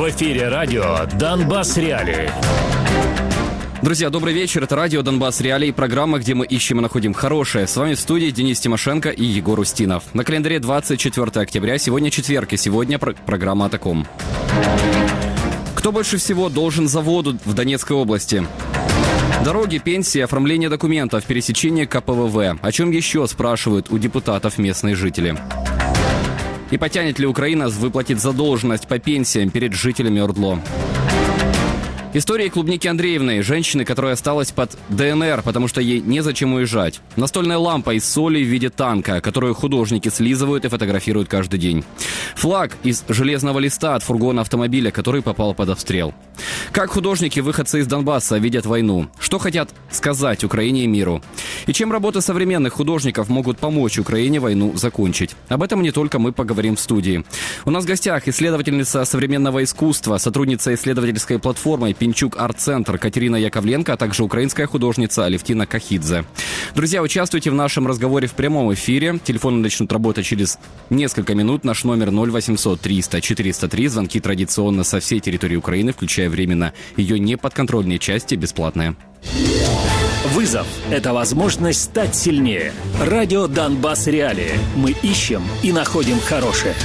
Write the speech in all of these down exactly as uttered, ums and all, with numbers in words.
В эфире радио «Донбасс Реалии». Друзья, добрый вечер. Это радио «Донбасс Реалии», программа, где мы ищем и находим хорошее. С вами в студии Денис Тимошенко и Егор Устинов. На календаре двадцать четвёртое октября, сегодня четверг, и сегодня про- программа о таком. Кто больше всего должен за воду в Донецкой области? Дороги, пенсии, оформление документов, пересечение ка пэ вэ вэ. О чем еще спрашивают у депутатов местные жители? И потянет ли Украина выплатить задолженность по пенсиям перед жителями ОРДЛО? История клубники Андреевны, женщины, которая осталась под дэ эн эр, потому что ей незачем уезжать. Настольная лампа из соли в виде танка, которую художники слизывают и фотографируют каждый день. Флаг из железного листа от фургона автомобиля, который попал под обстрел. Как художники, выходцы из Донбасса, видят войну? Что хотят сказать Украине и миру? И чем работы современных художников могут помочь Украине войну закончить? Об этом не только мы поговорим в студии. У нас в гостях исследовательница современного искусства, сотрудница исследовательской платформы Пинчук Арт-центр Катерина Яковленко, а также украинская художница Алевтина Кахидзе. Друзья, участвуйте в нашем разговоре в прямом эфире. Телефоны начнут работать через несколько минут. Наш номер ноль восемьсот триста четыреста три. Звонки традиционно со всей территории Украины, включая временно ее неподконтрольные части, бесплатные. Вызов – это возможность стать сильнее. Радио «Донбасс Реалии». Мы ищем и находим хорошее.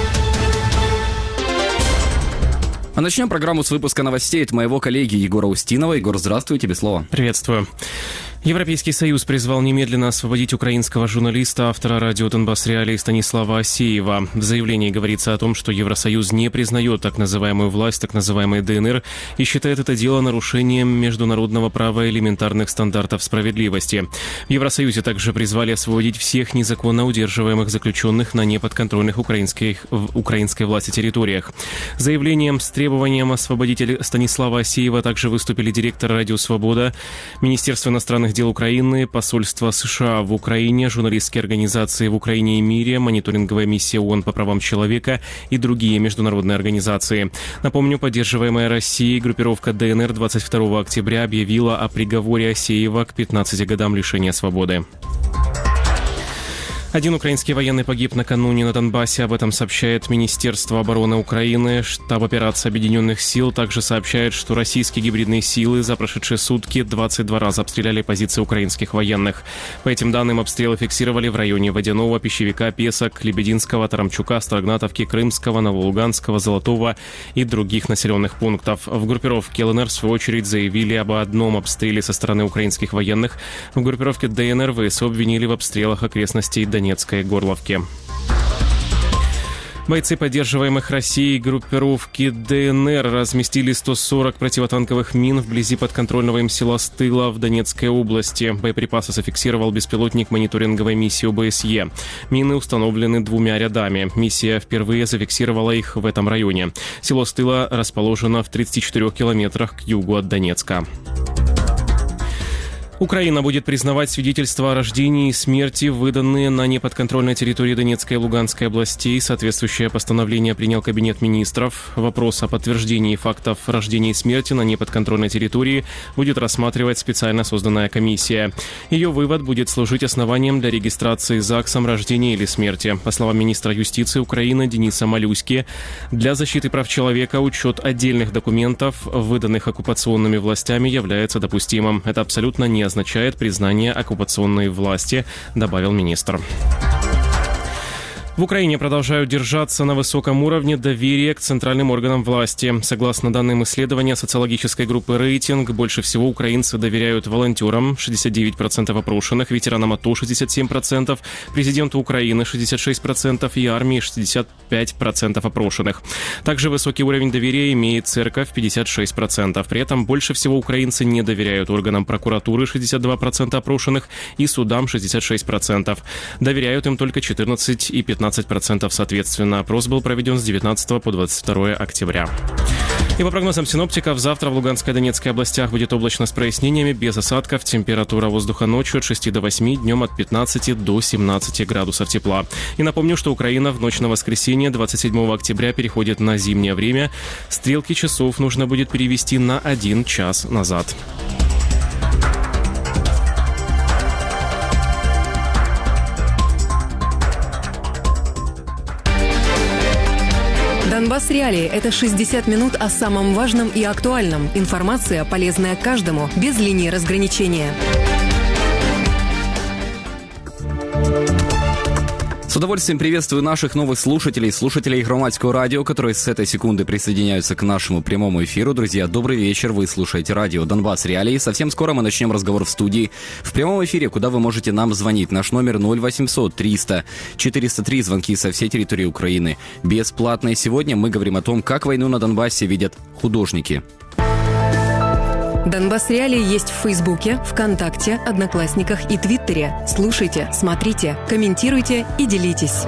А начнем программу с выпуска новостей от моего коллеги Егора Устинова. Егор, здравствуй, тебе слово. Приветствую. Европейский Союз призвал немедленно освободить украинского журналиста, автора радио «Донбасс Реалии» Станислава Асеева. В заявлении говорится о том, что Евросоюз не признает так называемую власть, так называемой дэ эн эр, и считает это дело нарушением международного права и элементарных стандартов справедливости. В Евросоюзе также призвали освободить всех незаконно удерживаемых заключенных на неподконтрольных украинской, украинской власти территориях. Заявлением с требованием освободить Станислава Асеева также выступили директор «Радио Свобода», Министерство иностранных дел Украины, посольство США в Украине, журналистские организации в Украине и мире, мониторинговая миссия ООН по правам человека и другие международные организации. Напомню, поддерживаемая Россией группировка дэ эн эр двадцать второго октября объявила о приговоре Асеева к пятнадцати годам лишения свободы. Один украинский военный погиб накануне на Донбассе. Об этом сообщает Министерство обороны Украины. Штаб операции Объединенных сил также сообщает, что российские гибридные силы за прошедшие сутки двадцать два раза обстреляли позиции украинских военных. По этим данным, обстрелы фиксировали в районе Водяного, Пищевика, Песок, Лебединского, Тарамчука, Строгнатовки, Крымского, Новолуганского, Золотого и других населенных пунктов. В группировке эл эн эр, в свою очередь, заявили об одном обстреле со стороны украинских военных. В группировке дэ эн эр вэ эс о обвинили в обстрелах окрестностей Донецка. Донецкой Горловки. Бойцы поддерживаемых Россией группировки дэ эн эр разместили сто сорок противотанковых мин вблизи подконтрольного им села Стыла в Донецкой области. Боеприпасы зафиксировал беспилотник мониторинговой миссии о бэ эс е. Мины установлены двумя рядами. Миссия впервые зафиксировала их в этом районе. Село Стыла расположено в тридцати четырёх километрах к югу от Донецка. Украина будет признавать свидетельства о рождении и смерти, выданные на неподконтрольной территории Донецкой и Луганской областей. Соответствующее постановление принял Кабинет министров. Вопрос о подтверждении фактов рождения и смерти на неподконтрольной территории будет рассматривать специально созданная комиссия. Ее вывод будет служить основанием для регистрации ЗАГСом рождения или смерти. По словам министра юстиции Украины Дениса Малюськи, для защиты прав человека учет отдельных документов, выданных оккупационными властями, является допустимым. Это абсолютно не означает признание оккупационной власти, добавил министр. В Украине продолжают держаться на высоком уровне доверия к центральным органам власти. Согласно данным исследования социологической группы «Рейтинг», больше всего украинцы доверяют волонтерам – шестьдесят девять процентов опрошенных, ветеранам АТО – шестьдесят семь процентов, президенту Украины – шестьдесят шесть процентов и армии – шестьдесят пять процентов опрошенных. Также высокий уровень доверия имеет церковь – пятьдесят шесть процентов. При этом больше всего украинцы не доверяют органам прокуратуры – шестьдесят два процента опрошенных и судам – шестьдесят шесть процентов. Доверяют им только четырнадцать и пятнадцать процентов соответственно. Опрос был проведен с девятнадцатого по двадцать второе октября. И по прогнозам синоптиков, завтра в Луганской и Донецкой областях будет облачно с прояснениями, без осадков. Температура воздуха ночью от шести до восьми, днем от пятнадцати до семнадцати градусов тепла. И напомню, что Украина в ночь на воскресенье двадцать седьмого октября переходит на зимнее время. Стрелки часов нужно будет перевести на один час назад. Донбасс Реалии – это шестьдесят минут о самом важном и актуальном. Информация, полезная каждому, без линии разграничения. С удовольствием приветствую наших новых слушателей, слушателей Громадского радио, которые с этой секунды присоединяются к нашему прямому эфиру. Друзья, добрый вечер, вы слушаете радио «Донбасс Реалии». Совсем скоро мы начнем разговор в студии. В прямом эфире, куда вы можете нам звонить. Наш номер ноль восемьсот триста четыреста три, звонки со всей территории Украины. Бесплатные. Сегодня мы говорим о том, как войну на Донбассе видят художники. Донбасс Реалии есть в Фейсбуке, ВКонтакте, Одноклассниках и Твиттере. Слушайте, смотрите, комментируйте и делитесь.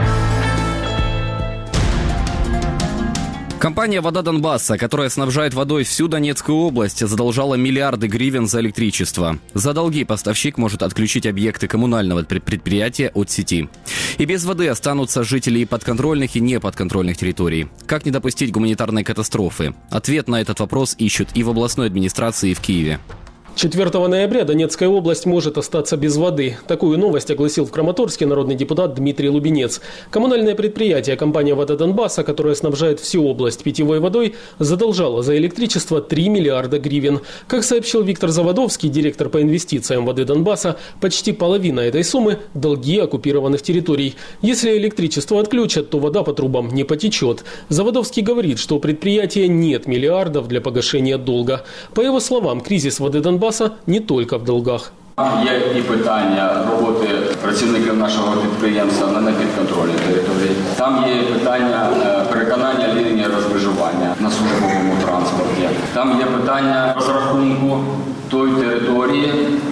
Компания «Вода Донбасса», которая снабжает водой всю Донецкую область, задолжала миллиарды гривен за электричество. За долги поставщик может отключить объекты коммунального предприятия от сети. И без воды останутся жители и подконтрольных, и неподконтрольных территорий. Как не допустить гуманитарной катастрофы? Ответ на этот вопрос ищут и в областной администрации, и в Киеве. четвёртого ноября Донецкая область может остаться без воды. Такую новость огласил в Краматорске народный депутат Дмитрий Лубенец. Коммунальное предприятие компания «Вода Донбасса», которая снабжает всю область питьевой водой, задолжала за электричество три миллиарда гривен. Как сообщил Виктор Заводовский, директор по инвестициям «Воды Донбасса», почти половина этой суммы – долги оккупированных территорий. Если электричество отключат, то вода по трубам не потечет. Заводовский говорит, что у предприятия нет миллиардов для погашения долга. По его словам, кризис «Воды Донбасса» не тільки в долгах. Є і питання роботи працівників нашого підприємства на непідконтрольній території. Там є питання переконання лінії розмежування на службовому транспорті. Там є питання розрахунку тої території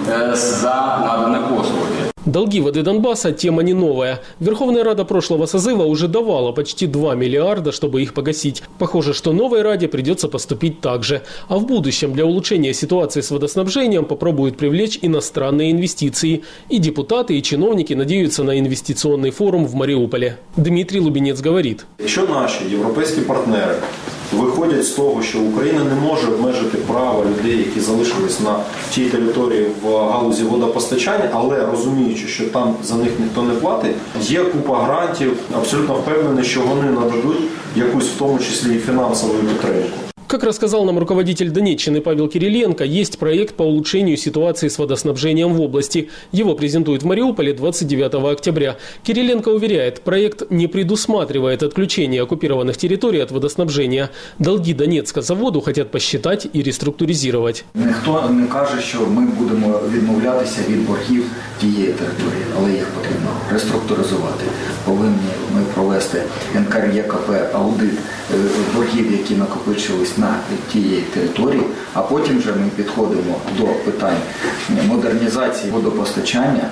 за надані послуги. Долги «Воды Донбасса» – тема не новая. Верховная Рада прошлого созыва уже давала почти два миллиарда, чтобы их погасить. Похоже, что новой Раде придется поступить так же. А в будущем для улучшения ситуации с водоснабжением попробуют привлечь иностранные инвестиции. И депутаты, и чиновники надеются на инвестиционный форум в Маріуполі. Дмитрий Лубенец говорит. Якщо наші європейські партнери виходять з того, що Україна не може обмежити права людей, які залишились на тій території в галузі водопостачання, але розуміючи, що там за них ніхто не платить, є купа грантів, абсолютно впевнений, що вони нададуть якусь, в тому числі і фінансову підтримку. Как рассказал нам руководитель Донеччины Павел Кириленко, есть проект по улучшению ситуации с водоснабжением в области. Его презентуют в Мариуполе двадцать девятого октября. Кириленко уверяет, проект не предусматривает отключение оккупированных территорий от водоснабжения. Долги Донецкозаводу хотят посчитать и реструктуризировать. Ніхто не каже, що ми будемо відмовлятися від боргів тієї території, але їх потрібно реструктуризувати. Повинні ми провести ен ка ер є ка пе аудит боргів, які накопичились на тієї території, а потім вже ми підходимо до питань модернізації водопостачання,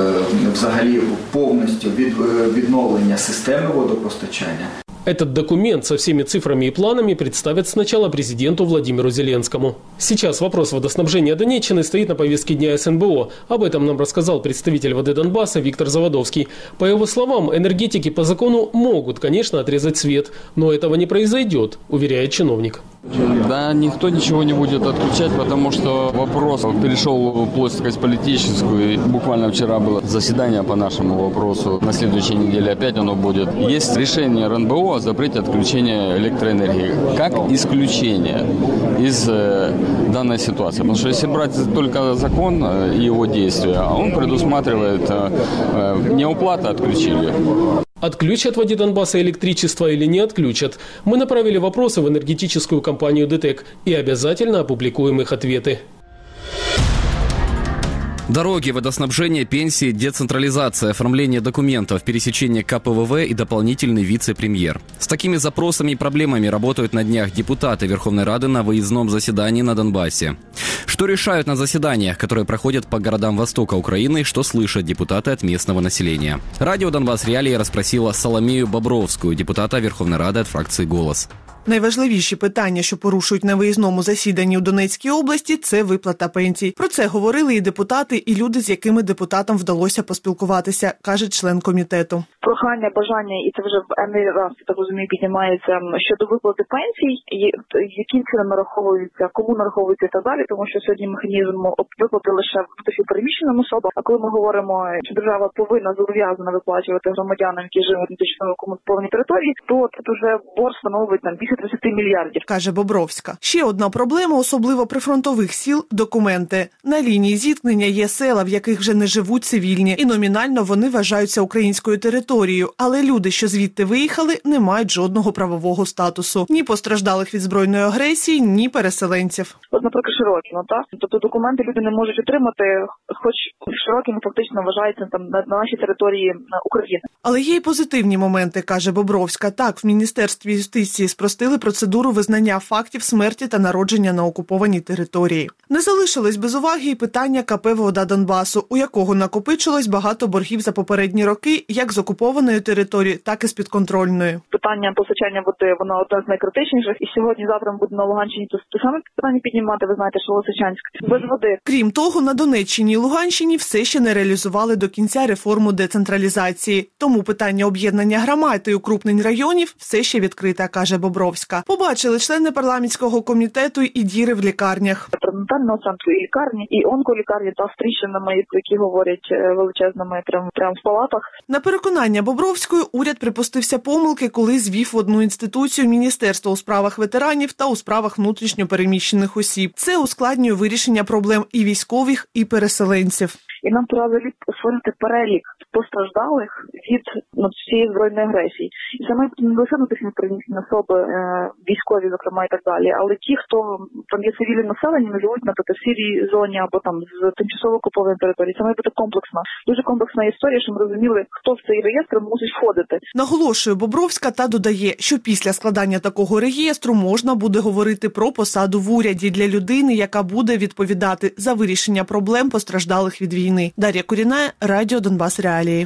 взагалі повністю відновлення системи водопостачання. Этот документ со всеми цифрами и планами представят сначала президенту Владимиру Зеленскому. Сейчас вопрос водоснабжения Донеччины стоит на повестке дня эс эн бэ о. Об этом нам рассказал представитель «Воды Донбасса» Виктор Заводовский. По его словам, энергетики по закону могут, конечно, отрезать свет, но этого не произойдет, уверяет чиновник. Да, никто ничего не будет отключать, потому что вопрос перешел в плоскость политическую. И буквально вчера было заседание по нашему вопросу. На следующей неделе опять оно будет. Есть решение эр эн бэ о о запрете отключения электроэнергии как исключение из э, данной ситуации. Потому что если брать только закон и его действия, он предусматривает э, э, неуплата отключения. Отключат Воде Донбасса электричество или не отключат? Мы направили вопросы в энергетическую компанию ДТЭК и обязательно опубликуем их ответы. Дороги, водоснабжение, пенсии, децентрализация, оформление документов, пересечение ка пэ вэ вэ и дополнительный вице-премьер. С такими запросами и проблемами работают на днях депутаты Верховной Рады на выездном заседании на Донбассе. Что решают на заседаниях, которые проходят по городам востока Украины, что слышат депутаты от местного населения? Радио «Донбасс Реалии» расспросила Соломею Бобровскую, депутата Верховной Рады от фракции «Голос». Найважливіші питання, що порушують на виїзному засіданні у Донецькій області – це виплата пенсій. Про це говорили і депутати, і люди, з якими депутатам вдалося поспілкуватися, каже член комітету. прохання, бажання, і це вже в енний раз, я так розумію, піднімається щодо виплати пенсій, яким чином нараховуються, кому нараховуються і так далі, тому що сьогодні механізм виплати лише внутрішньо переміщеним особам, а коли ми говоримо, що держава повинна зобов'язана виплачувати громадянам, які живуть на тимчасово окупованій території, то тут вже борг становить там більше тридцять мільярдів. Каже Бобровська. Ще одна проблема, особливо прифронтових сіл – документи. На лінії зіткнення є села, в яких вже не живуть цивільні, і номінально вони вважаються українською територією, але люди, що звідти виїхали, не мають жодного правового статусу. Ні постраждалих від збройної агресії, ні переселенців. От, наприклад, Широкіно, так? Тобто документи люди не можуть отримати, хоч Широкіно фактично вважається там на нашій території України. Але є й позитивні моменти, каже Бобровська. Так, в Міністерстві юстиції спростили процедуру визнання фактів смерті та народження на окупованій території. Не залишилось без уваги і питання КП «Вода Донбасу», у якого накопичилось багато боргів за попередні роки, як з окупованої території, так і з підконтрольної. Питання постачання води, воно одне з найкритичніших. І сьогодні-завтра ми будемо на Луганщині те саме питання піднімати, ви знаєте, що Лисичанськ без води. Крім того, на Донеччині і Луганщині все ще не реалізували до кінця реформу децентралізації. Тому питання об'єднання громад і укрупнень районів все ще відкрите, каже Бобровська. Побачили члени парламентського комітету і діри в лікарнях. Перинатального центру і лікарні, і онколікарні та з тріщинами, які говорять величезними прям, прям в палатах. На переконання Бобровської, уряд припустився помилки, коли звів в одну інституцію Міністерство у справах ветеранів та у справах внутрішньо переміщених осіб. Це ускладнює вирішення проблем і військових, і переселенців. І нам треба створити перелік постраждалих від ну, цієї збройної агресії. І саме не лише внутрішньо переміщені особи, е, військові, зокрема, і так далі, але ті, хто там є цивільне населення, живуть, наприклад, в сірій зоні або там з тимчасово окупованої території. Це має бути комплексна, дуже комплексна історія, щоб ми розуміли, хто в цей реєстр мусить входити. Наголошує Бобровська та додає, що після складання такого реєстру можна буде говорити про посаду в уряді для людини, яка буде відповідати за вирішення проблем постраждалих від війни. Дар'я Куріна, Радіо Донбас Реалії.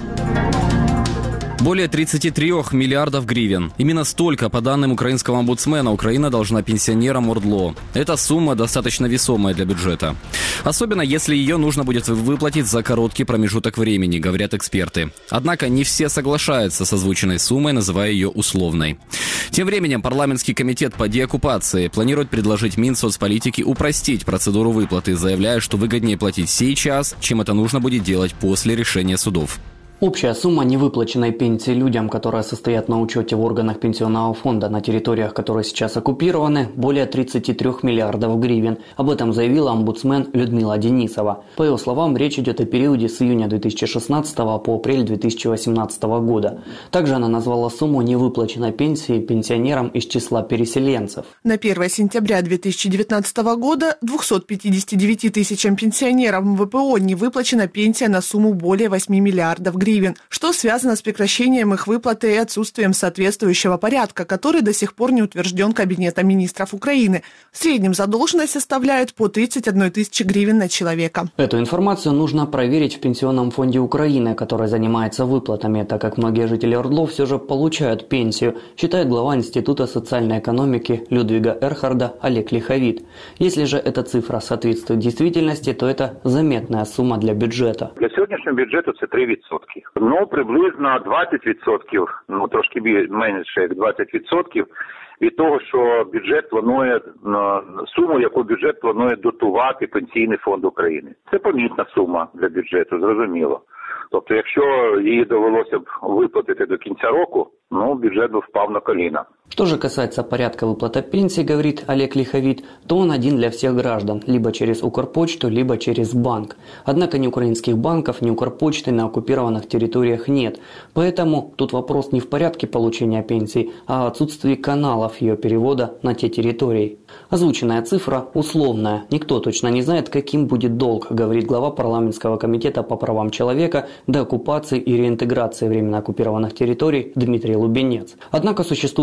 Более тридцати трёх миллиардов гривен. Именно столько, по данным украинского омбудсмена, Украина должна пенсионерам ОРДЛО. Эта сумма достаточно весомая для бюджета. Особенно, если ее нужно будет выплатить за короткий промежуток времени, говорят эксперты. Однако не все соглашаются с озвученной суммой, называя ее условной. Тем временем парламентский комитет по деоккупации планирует предложить Минсоцполитики упростить процедуру выплаты, заявляя, что выгоднее платить сейчас, чем это нужно будет делать после решения судов. Общая сумма невыплаченной пенсии людям, которые состоят на учете в органах пенсионного фонда на территориях, которые сейчас оккупированы, более тридцати трёх миллиардов гривен. Об этом заявила омбудсмен Людмила Денисова. По ее словам, речь идет о периоде с июня две тысячи шестнадцатого по апрель две тысячи восемнадцатого года. Также она назвала сумму невыплаченной пенсии пенсионерам из числа переселенцев. На первое сентября две тысячи девятнадцатого года двумстам пятидесяти девяти тысячам пенсионерам ВПО не выплачена пенсия на сумму более восьми миллиардов гривен. гривен, что связано с прекращением их выплаты и отсутствием соответствующего порядка, который до сих пор не утвержден Кабинетом министров Украины. В среднем задолженность составляет по тридцать одна тысяча гривен на человека. Эту информацию нужно проверить в Пенсионном фонде Украины, который занимается выплатами, так как многие жители ОРДЛО все же получают пенсию, считает глава Института социальной экономики Людвига Эрхарда Олег Лиховит. Если же эта цифра соответствует действительности, то это заметная сумма для бюджета. Для сьогоднішнього бюджету це три відсотки. Ну, приблизно двадцять відсотків, ну трошки менше як двадцять відсотків від того, що бюджет планує, суму, яку бюджет планує дотувати Пенсійний фонд України. Це помітна сума для бюджету, зрозуміло. Тобто, якщо її довелося б виплатити до кінця року, ну, бюджет бы впал на колено. Что же касается порядка выплаты пенсии, говорит Олег Лиховит, то он один для всех граждан, либо через Укрпочту, либо через банк. Однако ни украинских банков, ни Укрпочты на оккупированных территориях нет. Поэтому тут вопрос не в порядке получения пенсии, а в отсутствии каналов ее перевода на те территории. Озвученная цифра условная. Никто точно не знает, каким будет долг, говорит глава парламентского комитета по правам человека, деоккупации и реинтеграции временно оккупированных территорий Дмитрий Лубенец. Однако существующую процедуру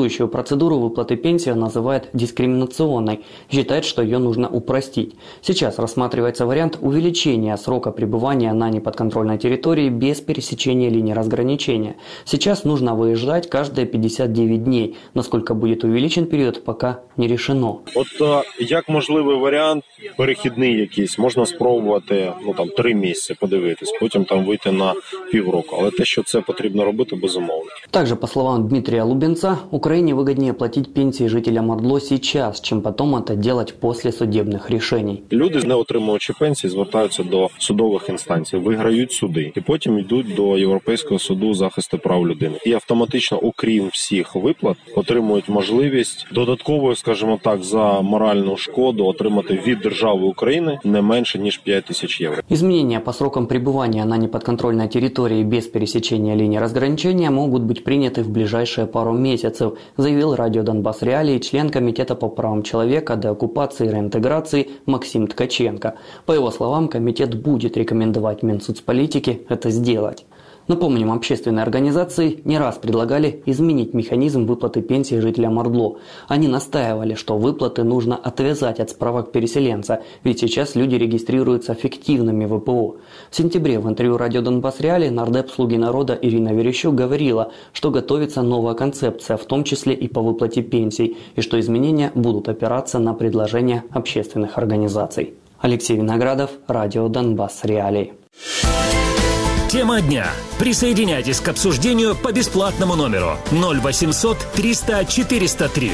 процедуру выплаты пенсии он называет дискриминационной, считает, что ее нужно упростить. Сейчас рассматривается вариант увеличения срока пребывания на неподконтрольной территории без пересечения линии разграничения. Сейчас нужно выезжать каждые пятьдесят девять дней. Насколько будет увеличен период, пока не решено. От як можливий варіант перехідний якийсь, можна спробувати, ну там три місяці подивитись, потім там вийти на півроку. Але те, що це потрібно робити, безумовно. Также, по словам Дмитрия Лубенца, Украине выгоднее платить пенсии жителям ОРДЛО сейчас, чем потом это делать после судебных решений. Люди, не отримуючи пенсії, звертаються до судових інстанцій, виграють суди і потім йдуть до Європейського суду захисту прав людини. І автоматично, окрім всіх виплат, отримують можливість додатковою, скажімо так, за моральну шкоду отримати від держави України не менше, ніж п'ять тисяч євро. Изменения по срокам пребывания на неподконтрольной территории без пересечения линии разграничения могут быть приняты в ближайшие пару месяцев, заявил радио «Донбасс Реалии» член Комитета по правам человека, деоккупации и реинтеграции Максим Ткаченко. По его словам, комитет будет рекомендовать Минсоцполитике это сделать. Напомним, общественные организации не раз предлагали изменить механизм выплаты пенсии жителям ОРДЛО. Они настаивали, что выплаты нужно отвязать от справок переселенца, ведь сейчас люди регистрируются фиктивными ВПО. В сентябре в интервью радио «Донбасс Реалии» нардеп «Слуги народа» Ирина Верещук говорила, что готовится новая концепция, в том числе и по выплате пенсий, и что изменения будут опираться на предложения общественных организаций. Алексей Виноградов, радио «Донбасс Реалии». Тема дня. Присоединяйтесь к обсуждению по бесплатному номеру ноль восемьсот триста четыреста три.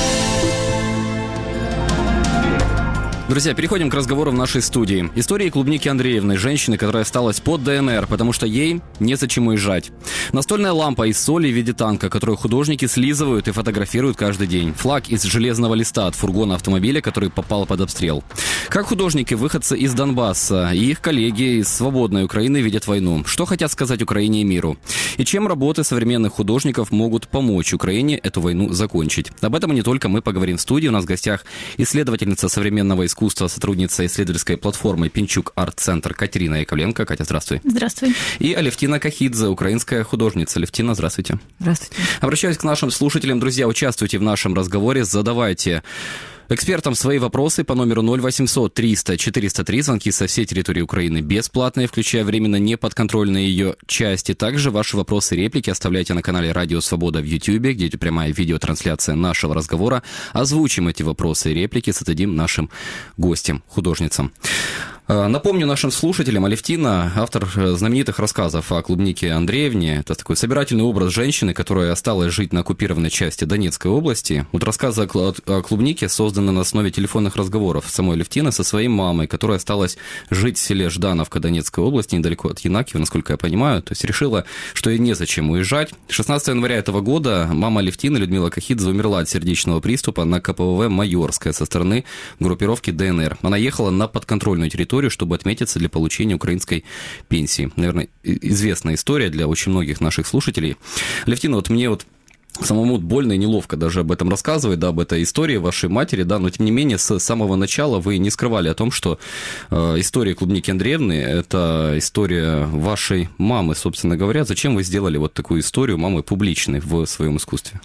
Друзья, переходим к разговору в нашей студии. История клубники Андреевны, женщины, которая осталась под ДНР, потому что ей незачем уезжать. Настольная лампа из соли в виде танка, которую художники слизывают и фотографируют каждый день. Флаг из железного листа от фургона автомобиля, который попал под обстрел. Как художники, выходцы из Донбасса и их коллеги из свободной Украины видят войну? Что хотят сказать Украине и миру? И чем работы современных художников могут помочь Украине эту войну закончить? Об этом и не только мы поговорим в студии. У нас в гостях исследовательница современного искусства, искусства, сотрудница исследовательской платформы «Пинчук Арт-центр» Катерина Яковленко. Катя, здравствуй. Здравствуй. И Алевтина Кахидзе, украинская художница. Алевтина, здравствуйте. Здравствуйте. Обращаюсь к нашим слушателям. Друзья, участвуйте в нашем разговоре, задавайте экспертам свои вопросы по номеру ноль восемьсот триста четыреста три. Звонки со всей территории Украины бесплатные, включая временно неподконтрольные ее части. Также ваши вопросы и реплики оставляйте на канале «Радио Свобода» в Ютьюбе, где идет прямая видеотрансляция нашего разговора. Озвучим эти вопросы и реплики, зададим нашим гостям, художницам. Напомню нашим слушателям, Алевтина, автор знаменитых рассказов о клубнике Андреевне. Это такой собирательный образ женщины, которая осталась жить на оккупированной части Донецкой области. Вот рассказы о клубнике созданы на основе телефонных разговоров самой Алевтины со своей мамой, которая осталась жить в селе Ждановка Донецкой области, недалеко от Янакиева, насколько я понимаю. То есть решила, что ей незачем уезжать. шестнадцатого января этого года мама Алевтины, Людмила Кахидзе, умерла от сердечного приступа на КПВВ «Майорская» со стороны группировки ДНР. Она ехала на подконтрольную территорию, чтобы отметиться для получения украинской пенсии. Наверное, известная история для очень многих наших слушателей. Алевтина, вот мне вот самому больно и неловко даже об этом рассказывать, да, об этой истории вашей матери, да, но тем не менее с самого начала вы не скрывали о том, что э, история клубники Андреевны – это история вашей мамы, собственно говоря. Зачем вы сделали вот такую историю мамы публичной в своем искусстве?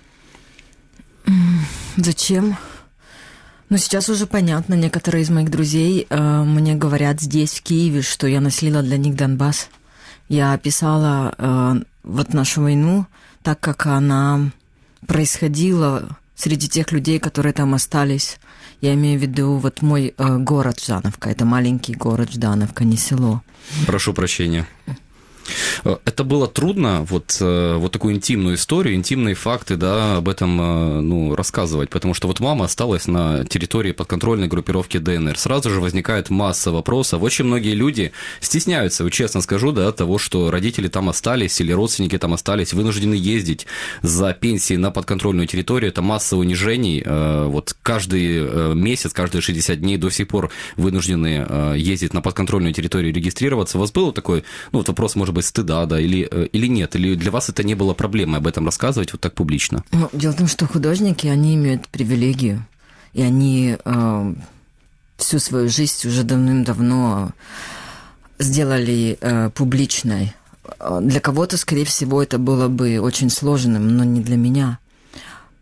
Зачем? Ну, сейчас уже понятно. Некоторые из моих друзей э, мне говорят здесь, в Киеве, что я наследила для них Донбасс. Я описала э, вот нашу войну так, как она происходила среди тех людей, которые там остались. Я имею в виду вот мой э, город Ждановка. Это маленький город Ждановка, не село. Прошу прощения. Это было трудно, вот, вот такую интимную историю, интимные факты, да, об этом, ну, рассказывать, потому что вот мама осталась на территории подконтрольной группировки ДНР. Сразу же возникает масса вопросов. Очень многие люди стесняются, вот честно скажу, да, того, что родители там остались или родственники там остались, вынуждены ездить за пенсией на подконтрольную территорию. Это масса унижений. Вот каждый месяц, каждые шестьдесят дней до сих пор вынуждены ездить на подконтрольную территорию, регистрироваться. У вас был такой, ну, вот вопрос, может быть, стыда, да, или, или нет? Или для вас это не было проблемой об этом рассказывать вот так публично? Ну, дело в том, что художники, они имеют привилегию, и они э, всю свою жизнь уже давным-давно сделали э, публичной. Для кого-то, скорее всего, это было бы очень сложным, но не для меня.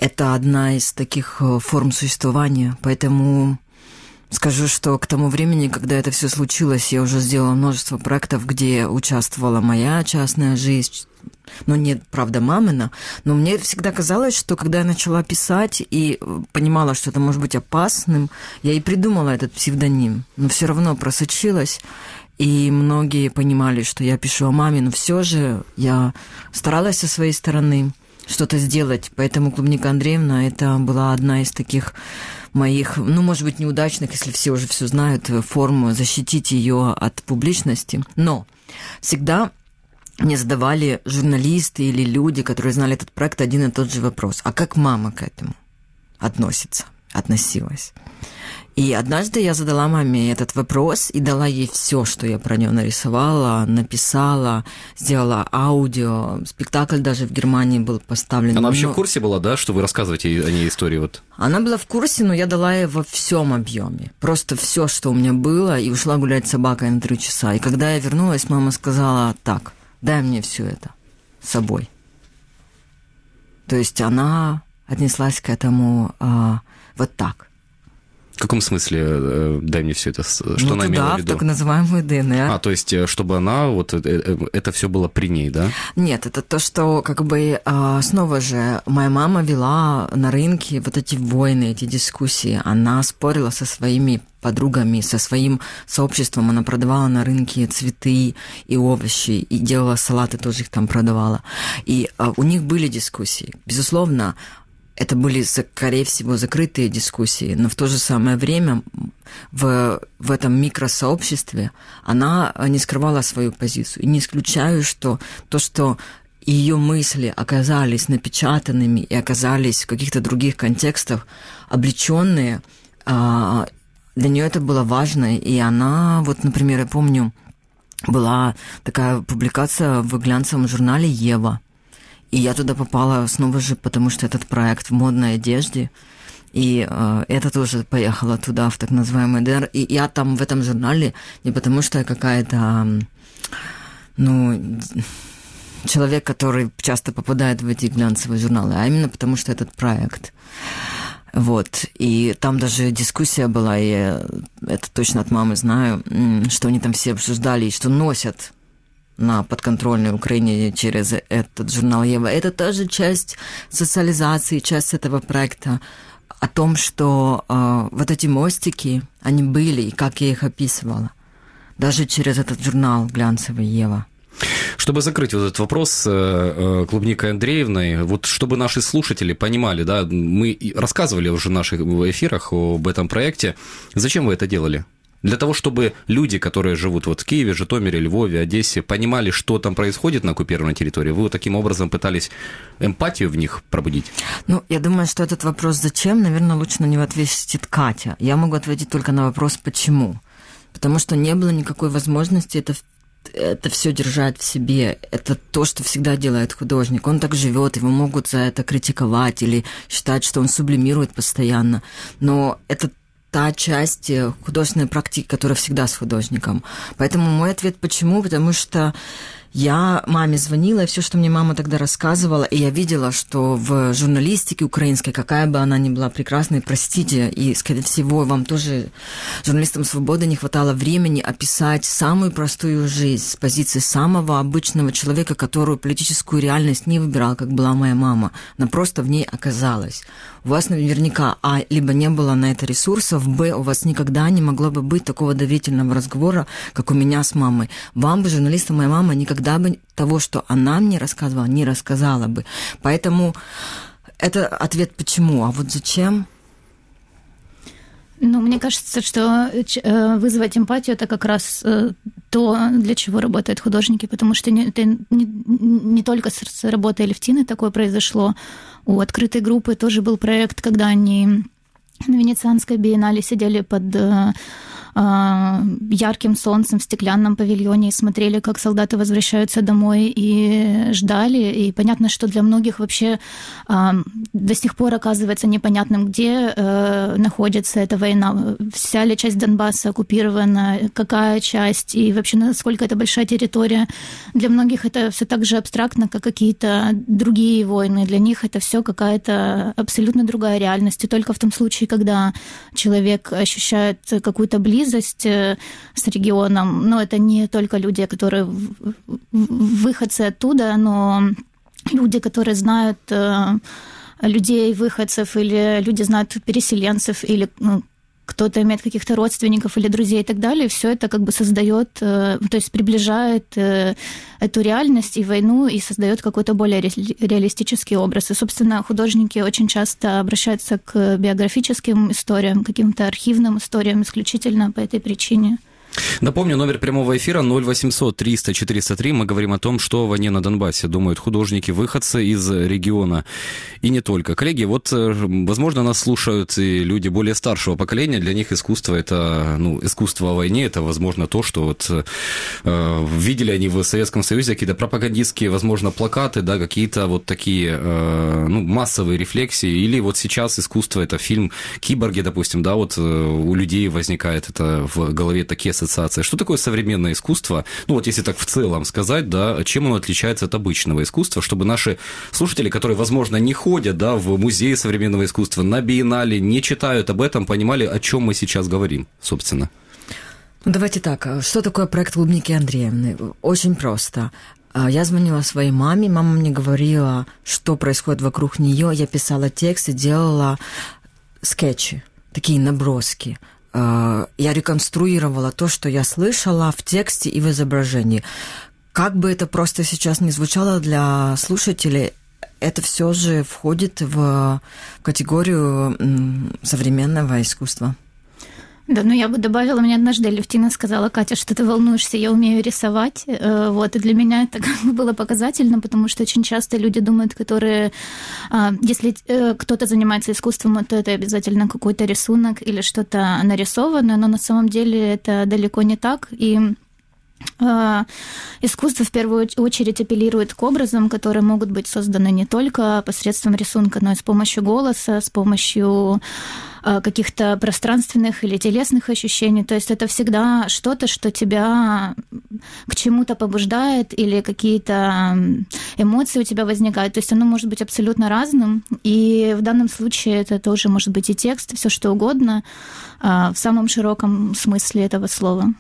это одна из таких форм существования, поэтому скажу, что к тому времени, когда это все случилось, я уже сделала множество проектов, где участвовала моя частная жизнь, ну, нет, правда, мамина, но мне всегда казалось, что когда я начала писать и понимала, что это может быть опасным, я и придумала этот псевдоним, но все равно просочилась, и многие понимали, что я пишу о маме, но все же я старалась со своей стороны что-то сделать, поэтому «Клубника Андреевна» это была одна из таких моих, ну, может быть, неудачных, если все уже все знают, форм защитить ее от публичности, но всегда мне задавали журналисты или люди, которые знали этот проект, один и тот же вопрос. А как мама к этому относится, относилась? И однажды я задала маме этот вопрос и дала ей все, что я про нее нарисовала, написала, сделала аудио. Спектакль даже в Германии был поставлен. Она вообще но... в курсе была, да, что вы рассказываете о ней истории? Вот. Она была в курсе, но я дала ей во всем объеме. Просто все, что у меня было, и ушла гулять с собакой на три часа. И когда я вернулась, мама сказала: так, дай мне все это с собой. То есть она отнеслась к этому а, вот так. В каком смысле, э, дай мне все это, что ну, она туда, имела в виду? в так называемую ДНР. А, то есть, чтобы она, вот это, это все было при ней, да? Нет, это то, что как бы снова же моя мама вела на рынке вот эти войны, эти дискуссии. Она спорила со своими подругами, со своим сообществом. Она продавала на рынке цветы и овощи, и делала салаты, тоже их там продавала. И у них были дискуссии. Безусловно, это были, скорее всего, закрытые дискуссии, но в то же самое время в, в этом микросообществе она не скрывала свою позицию. И не исключаю, что то, что ее мысли оказались напечатанными и оказались в каких-то других контекстах облеченные, для нее это было важно. И она, вот, например, я помню, была такая публикация в глянцевом журнале «Ева». И я туда попала снова же, потому что этот проект в модной одежде. И э, это тоже поехало туда, в так называемый ДНР. И я там в этом журнале не потому, что я какая-то, ну, человек, который часто попадает в эти глянцевые журналы, а именно потому, что этот проект. Вот. И там даже дискуссия была, и я это точно от мамы знаю, что они там все обсуждали, и что носят на подконтрольной Украине через этот журнал «Ева». Это тоже часть социализации, часть этого проекта о том, что э, вот эти мостики, они были, и как я их описывала, даже через этот журнал глянцевый «Ева». Чтобы закрыть вот этот вопрос с э, Клубникой Андреевной, вот чтобы наши слушатели понимали, да, мы рассказывали уже в наших эфирах об этом проекте. Зачем вы это делали? Для того, чтобы люди, которые живут вот в Киеве, Житомире, Львове, Одессе, понимали, что там происходит на оккупированной территории, вы вот таким образом пытались эмпатию в них пробудить? Ну, я думаю, что этот вопрос «зачем?», наверное, лучше на него ответит Катя. Я могу ответить только на вопрос «почему?». Потому что не было никакой возможности это, это все держать в себе. Это то, что всегда делает художник. Он так живет, его могут за это критиковать или считать, что он сублимирует постоянно. Но это та часть художественной практики, которая всегда с художником. Поэтому мой ответ почему? Потому что я маме звонила, и все, что мне мама тогда рассказывала, и я видела, что в журналистике украинской, какая бы она ни была прекрасной, простите, и, скорее всего, вам тоже, журналистам «Свободы», не хватало времени описать самую простую жизнь с позиции самого обычного человека, которую политическую реальность не выбирал, как была моя мама. Она просто в ней оказалась. У вас наверняка, а, либо не было на это ресурсов, б, у вас никогда не могло бы быть такого доверительного разговора, как у меня с мамой. Вам бы, журналистам, моя мама никогда бы того, что она мне рассказывала, не рассказала бы. Поэтому это ответ «почему?». А вот зачем? Ну, мне кажется, что вызвать эмпатию – это как раз то, для чего работают художники, потому что это не, не только с работой Алевтины такое произошло. У открытой группы тоже был проект, когда они на Венецианской биеннале сидели под ярким солнцем в стеклянном павильоне и смотрели, как солдаты возвращаются домой, и ждали. И понятно, что для многих вообще до сих пор оказывается непонятным, где находится эта война. Вся ли часть Донбасса оккупирована, какая часть, и вообще насколько это большая территория. Для многих это все так же абстрактно, как какие-то другие войны. Для них это все какая-то абсолютно другая реальность. И только в том случае, когда человек ощущает какую-то близость с регионом, но это не только люди, которые выходцы оттуда, но люди, которые знают людей, выходцев, или люди знают переселенцев, или ну, кто-то имеет каких-то родственников или друзей и так далее, все это как бы создает, то есть приближает эту реальность и войну и создает какой-то более реалистический образ. И, собственно, художники очень часто обращаются к биографическим историям, каким-то архивным историям исключительно по этой причине. Напомню, номер прямого эфира ноль восемьсот триста четыреста три. Мы говорим о том, что о войне на Донбассе думают художники-выходцы из региона. И не только. Коллеги, вот, возможно, нас слушают и люди более старшего поколения. Для них искусство – это, ну, искусство о войне. Это, возможно, то, что вот э, видели они в Советском Союзе, какие-то пропагандистские, возможно, плакаты, да, какие-то вот такие, э, ну, массовые рефлексии. Или вот сейчас искусство – это фильм «Киборги», допустим, да, вот у людей возникает это в голове такие ассоциация. Что такое современное искусство? Ну, вот если так в целом сказать, да, чем оно отличается от обычного искусства, чтобы наши слушатели, которые, возможно, не ходят, да, в музей современного искусства, на биеннале, не читают об этом, понимали, о чем мы сейчас говорим, собственно. Ну, давайте так. Что такое проект Лубники Андреевны? Очень просто. Я звонила своей маме, мама мне говорила, что происходит вокруг нее. Я писала тексты, делала скетчи, такие наброски. Я реконструировала то, что я слышала в тексте и в изображении. Как бы это просто сейчас не звучало для слушателей, это все же входит в категорию современного искусства. Да, ну я бы добавила, мне однажды Алевтина сказала: Катя, что ты волнуешься, я умею рисовать. Вот, и для меня это как бы было показательно, потому что очень часто люди думают, которые, если кто-то занимается искусством, то это обязательно какой-то рисунок или что-то нарисованное, но на самом деле это далеко не так. И искусство в первую очередь апеллирует к образам, которые могут быть созданы не только посредством рисунка, но и с помощью голоса, с помощью каких-то пространственных или телесных ощущений. То есть это всегда что-то, что тебя к чему-то побуждает, или какие-то эмоции у тебя возникают. То есть оно может быть абсолютно разным. И в данном случае это тоже может быть и текст, и все что угодно, в самом широком смысле этого слова.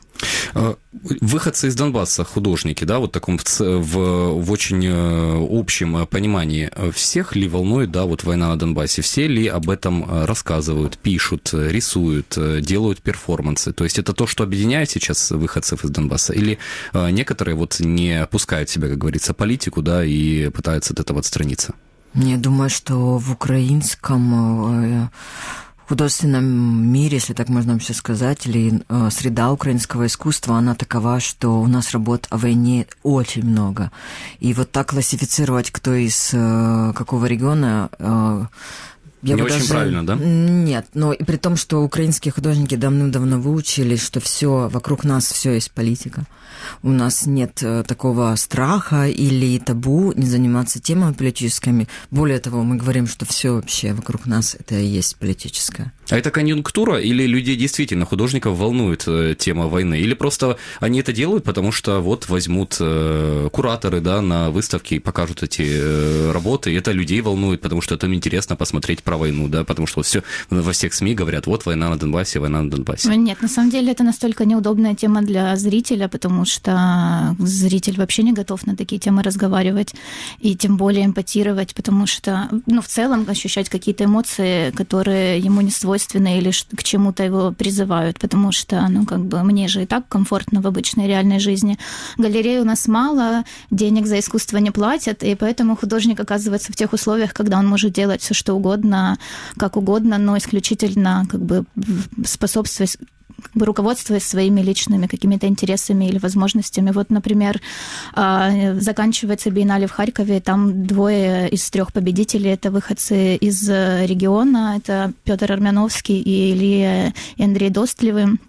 Выходцы из Донбасса, художники, да, вот в таком в, в, в очень общем понимании, всех ли волнует, да, вот война на Донбассе, все ли об этом рассказывают, пишут, рисуют, делают перформансы? То есть это то, что объединяет сейчас выходцев из Донбасса? Или некоторые вот не пускают в себя, как говорится, политику, да, и пытаются от этого отстраниться? Я думаю, что в украинском художественном мире, если так можно вообще сказать, или э, среда украинского искусства, она такова, что у нас работ о войне очень много. И вот так классифицировать, кто из э, какого региона... Э, Я не очень даже... правильно, да? Нет, но и при том, что украинские художники давным-давно выучились, что все вокруг нас все есть политика. У нас нет такого страха или табу не заниматься темами политическими. Более того, мы говорим, что все вообще вокруг нас это и есть политическое. А это конъюнктура или людей действительно, художников, волнует тема войны? Или просто они это делают, потому что вот возьмут кураторы, да, на выставке и покажут эти работы, и это людей волнует, потому что это интересно посмотреть про войну, да, потому что все во всех СМИ говорят: вот война на Донбассе, война на Донбассе. Нет, на самом деле это настолько неудобная тема для зрителя, потому что зритель вообще не готов на такие темы разговаривать и тем более эмпатировать, потому что, ну, в целом ощущать какие-то эмоции, которые ему не свойственны или к чему-то его призывают, потому что, ну, как бы мне же и так комфортно в обычной реальной жизни. Галерей у нас мало, денег за искусство не платят, и поэтому художник оказывается в тех условиях, когда он может делать все что угодно, как угодно, но исключительно как бы способствуя, как бы руководствуясь своими личными какими-то интересами или возможностями. Вот, например, заканчивается биеннале в Харькове, там двое из трех победителей — это выходцы из региона, это Петр Армяновский и Илья и Андрей Достлевы.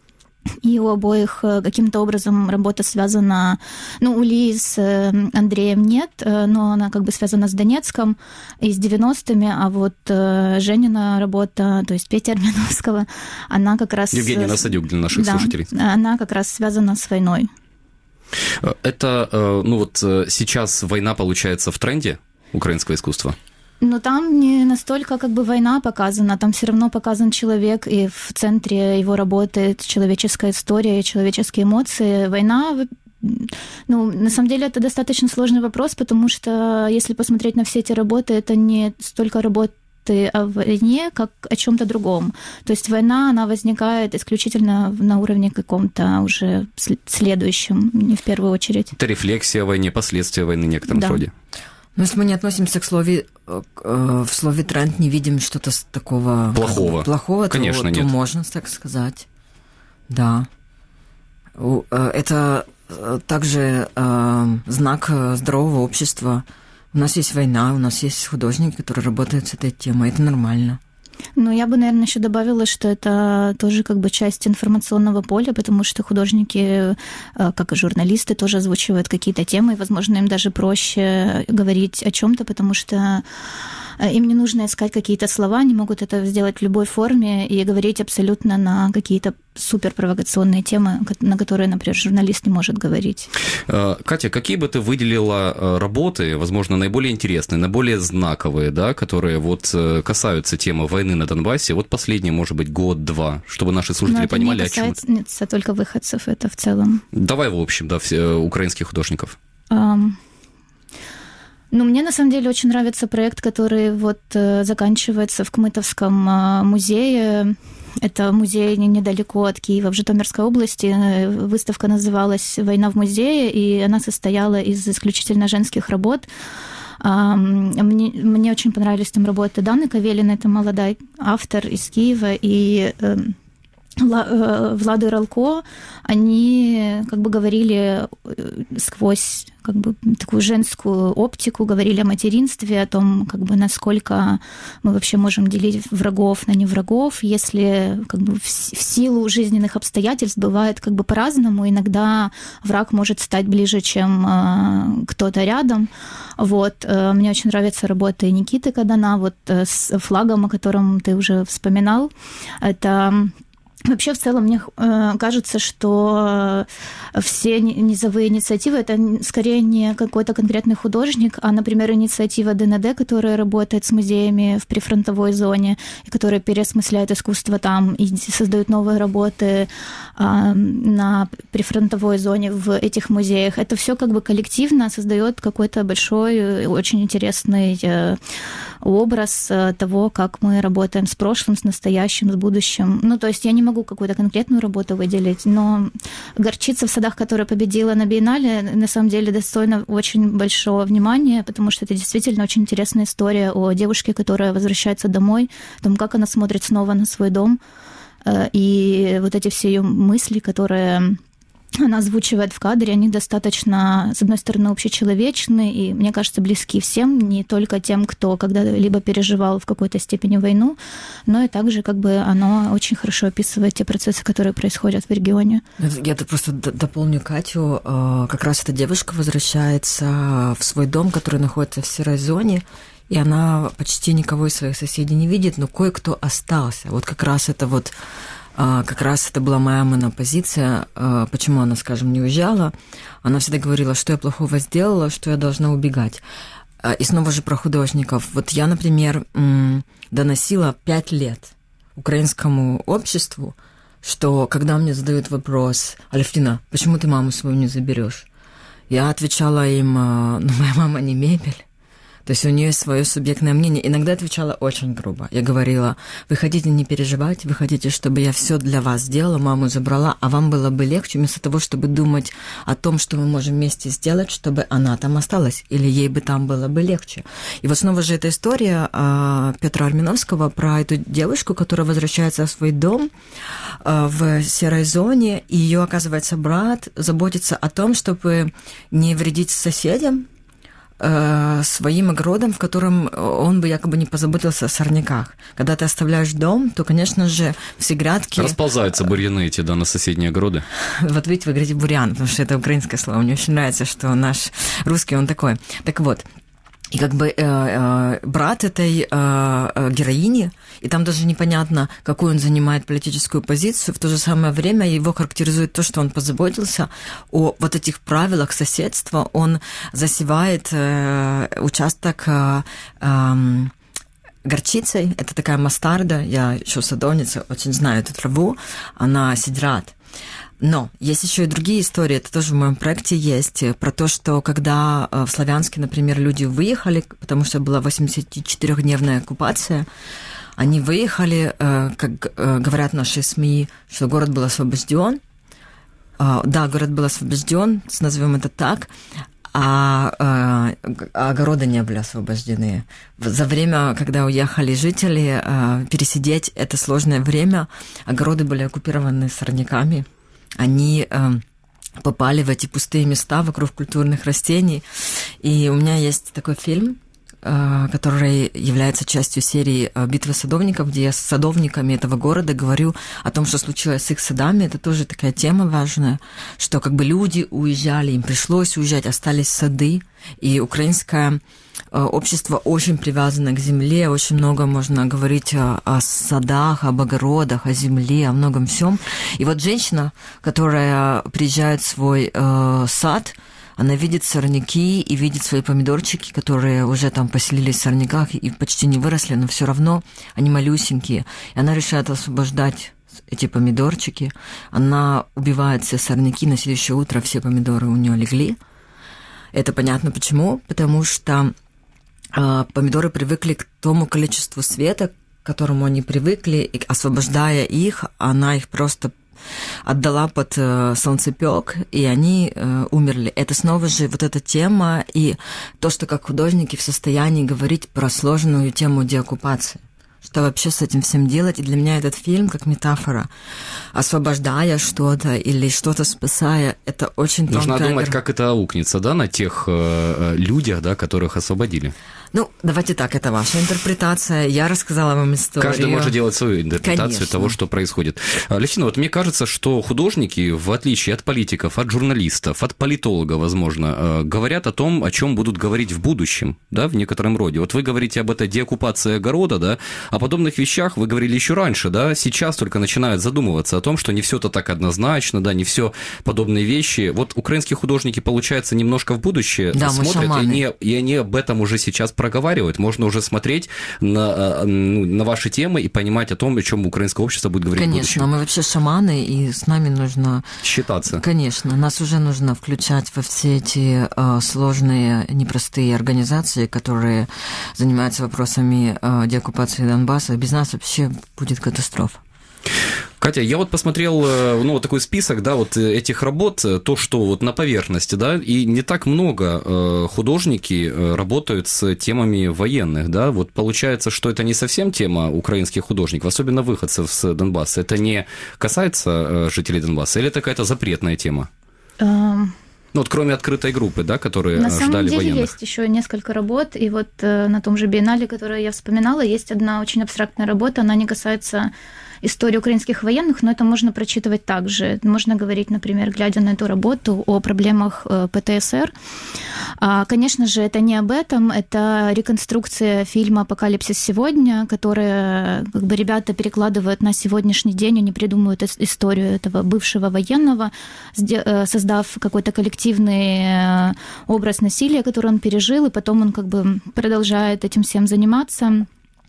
И у обоих каким-то образом работа связана... Ну, у Ли с Андреем нет, но она как бы связана с Донецком и с девяностыми, а вот Женина работа, то есть Петя Армяновского, она как раз... Евгений Насадюк для наших да, слушателей. Она как раз связана с войной. Это, ну вот сейчас война, получается, в тренде украинского искусства? Но там не настолько как бы война показана, там все равно показан человек, и в центре его работает человеческая история, человеческие эмоции. Война, ну, на самом деле это достаточно сложный вопрос, потому что если посмотреть на все эти работы, это не столько работы о войне, как о чем-то другом. То есть война, она возникает исключительно на уровне каком-то уже следующем, не в первую очередь. Это рефлексия о войне, последствия войны в некотором да. роде. Но если мы не относимся к слове, в слове тренд, не видим что-то такого плохого, плохого конечно, то, нет. то можно так сказать. Да. Это также знак здорового общества. У нас есть война, у нас есть художники, которые работают с этой темой. Это нормально. Ну, я бы, наверное, еще добавила, что это тоже как бы часть информационного поля, потому что художники, как и журналисты, тоже озвучивают какие-то темы, и, возможно, им даже проще говорить о чем-то, потому что им не нужно искать какие-то слова, они могут это сделать в любой форме и говорить абсолютно на какие-то суперпровокационные темы, на которые, например, журналист не может говорить. Катя, какие бы ты выделила работы, возможно, наиболее интересные, наиболее знаковые, да, которые вот касаются темы войны на Донбассе, вот последний, может быть, год-два, чтобы наши слушатели понимали, о чем это? Нет, это только выходцев, это в целом. Давай, в общем, да, все украинских художников. Um... Ну, мне, на самом деле, очень нравится проект, который вот заканчивается в Кмытовском музее. Это музей недалеко от Киева, в Житомирской области. Выставка называлась «Война в музее», и она состояла из исключительно женских работ. Мне, мне очень понравились там работы Даны Кавелиной, это молодой автор из Киева, и Влада и Ралко, они как бы говорили сквозь как бы такую женскую оптику, говорили о материнстве, о том, как бы насколько мы вообще можем делить врагов на неврагов, если как бы в силу жизненных обстоятельств бывает как бы по-разному, иногда враг может стать ближе, чем кто-то рядом. Вот. Мне очень нравится работа Никиты Кадана, вот с флагом, о котором ты уже вспоминал. Это вообще, в целом, мне кажется, что все низовые инициативы – это скорее не какой-то конкретный художник, а, например, инициатива ДНД, которая работает с музеями в прифронтовой зоне, и которая переосмысляет искусство там и создает новые работы на прифронтовой зоне в этих музеях. Это все как бы коллективно создает какой-то большой, очень интересный образ того, как мы работаем с прошлым, с настоящим, с будущим. Ну, то есть я не могу какую-то конкретную работу выделить, но «Горчица в садах», которая победила на Биеннале, на самом деле достойна очень большого внимания, потому что это действительно очень интересная история о девушке, которая возвращается домой, о том, как она смотрит снова на свой дом, и вот эти все ее мысли, которые она озвучивает в кадре, они достаточно, с одной стороны, общечеловечны и, мне кажется, близки всем, не только тем, кто когда-либо переживал в какой-то степени войну, но и также как бы оно очень хорошо описывает те процессы, которые происходят в регионе. Я просто дополню Катю. Как раз эта девушка возвращается в свой дом, который находится в серой зоне, и она почти никого из своих соседей не видит, но кое-кто остался. Вот как раз это вот как раз это была моя монопозиция, почему она, скажем, не уезжала. Она всегда говорила, что я плохого сделала, что я должна убегать. И снова же про художников. Вот я, например, доносила пять лет украинскому обществу, что когда мне задают вопрос: «Алевтина, почему ты маму свою не заберешь?» Я отвечала им: «Ну, моя мама не мебель». То есть у нее свое субъектное мнение. Иногда отвечала очень грубо. Я говорила: вы хотите не переживать, вы хотите, чтобы я все для вас сделала, маму забрала, а вам было бы легче, вместо того, чтобы думать о том, что мы можем вместе сделать, чтобы она там осталась, или ей бы там было бы легче. И вот снова же эта история Петра Армяновского про эту девушку, которая возвращается в свой дом в серой зоне, и ее, оказывается, брат заботится о том, чтобы не вредить соседям, своим огородом, в котором он бы якобы не позаботился о сорняках. Когда ты оставляешь дом, то, конечно же, все грядки... Расползаются бурьяны эти, да, на соседние огороды. Вот видите, вы говорите бурьян, потому что это украинское слово. Мне очень нравится, что наш русский, он такой. Так вот, и как бы э, э, брат этой э, героини, и там даже непонятно, какую он занимает политическую позицию, в то же самое время его характеризует то, что он позаботился о вот этих правилах соседства, он засевает э, участок э, э, горчицей, это такая мастарда, я еще садовница, очень знаю эту траву, она сидрат. Но есть еще и другие истории, это тоже в моем проекте есть, про то, что когда в Славянске, например, люди выехали, потому что была восьмидесятичетырёхдневная оккупация, они выехали, как говорят наши СМИ, что город был освобожден. Да, город был освобожден, назовем это так, а, а огороды не были освобождены. За время, когда уехали жители, пересидеть это сложное время, огороды были оккупированы сорняками. Они э, попали в эти пустые места вокруг культурных растений. И у меня есть такой фильм, э, который является частью серии «Битва садовников», где я с садовниками этого города говорю о том, что случилось с их садами. Это тоже такая тема важная, что как бы люди уезжали, им пришлось уезжать, остались сады. И украинское общество очень привязано к земле, очень много можно говорить о, о садах, об огородах, о земле, о многом всем. И вот женщина, которая приезжает в свой э, сад, она видит сорняки и видит свои помидорчики, которые уже там поселились в сорняках и почти не выросли, но все равно они малюсенькие. И она решает освобождать эти помидорчики. Она убивает все сорняки, на следующее утро все помидоры у нее легли. Это понятно почему, потому что э, помидоры привыкли к тому количеству света, к которому они привыкли, и освобождая их, она их просто отдала под э, солнцепёк, и они э, умерли. Это снова же вот эта тема и то, что как художники в состоянии говорить про сложную тему деоккупации. Что вообще с этим всем делать? И для меня этот фильм как метафора. Освобождая что-то или что-то спасая, это очень тонкая... Нужно думать, как это аукнется, да, на тех э, людях, да, которых освободили. Ну, давайте так, это ваша интерпретация. Я рассказала вам историю. Каждый может делать свою интерпретацию Конечно. того, что происходит. Левтина, вот мне кажется, что художники, в отличие от политиков, от журналистов, от политологов, возможно, говорят о том, о чем будут говорить в будущем, да, в некотором роде. Вот вы говорите об этой деоккупации огорода, да, о подобных вещах вы говорили еще раньше, да, сейчас только начинают задумываться о том, что не все-то так однозначно, да, не все подобные вещи. Вот украинские художники, получается, немножко в будущее да, смотрят, и они, и они об этом уже сейчас проговаривают. Можно уже смотреть на, на ваши темы и понимать о том, о чем украинское общество будет говорить Конечно, в будущем. мы вообще шаманы, и с нами нужно... Считаться. Конечно, нас уже нужно включать во все эти э, сложные, непростые организации, которые занимаются вопросами э, деоккупации Донбасса. Без нас вообще будет катастрофа. Катя, я вот посмотрел, ну, вот такой список, да, вот этих работ, то, что вот на поверхности, да, и не так много художники работают с темами военных, да, вот получается, что это не совсем тема украинских художников, особенно выходцев с Донбасса, это не касается жителей Донбасса, или это какая-то запретная тема? Um... Ну, вот кроме открытой группы, да, которые на ждали самом деле военных. Есть еще несколько работ, и вот э, на том же биеннале, которое я вспоминала, есть одна очень абстрактная работа, она не касается истории украинских военных, но это можно прочитывать также. Можно говорить, например, глядя на эту работу, о проблемах э, ПТСР. А, конечно же, это не об этом, это реконструкция фильма «Апокалипсис сегодня», которая, как бы, ребята перекладывают на сегодняшний день, они придумывают историю этого бывшего военного, создав какой-то коллективный образ насилия, который он пережил, и потом он как бы продолжает этим всем заниматься.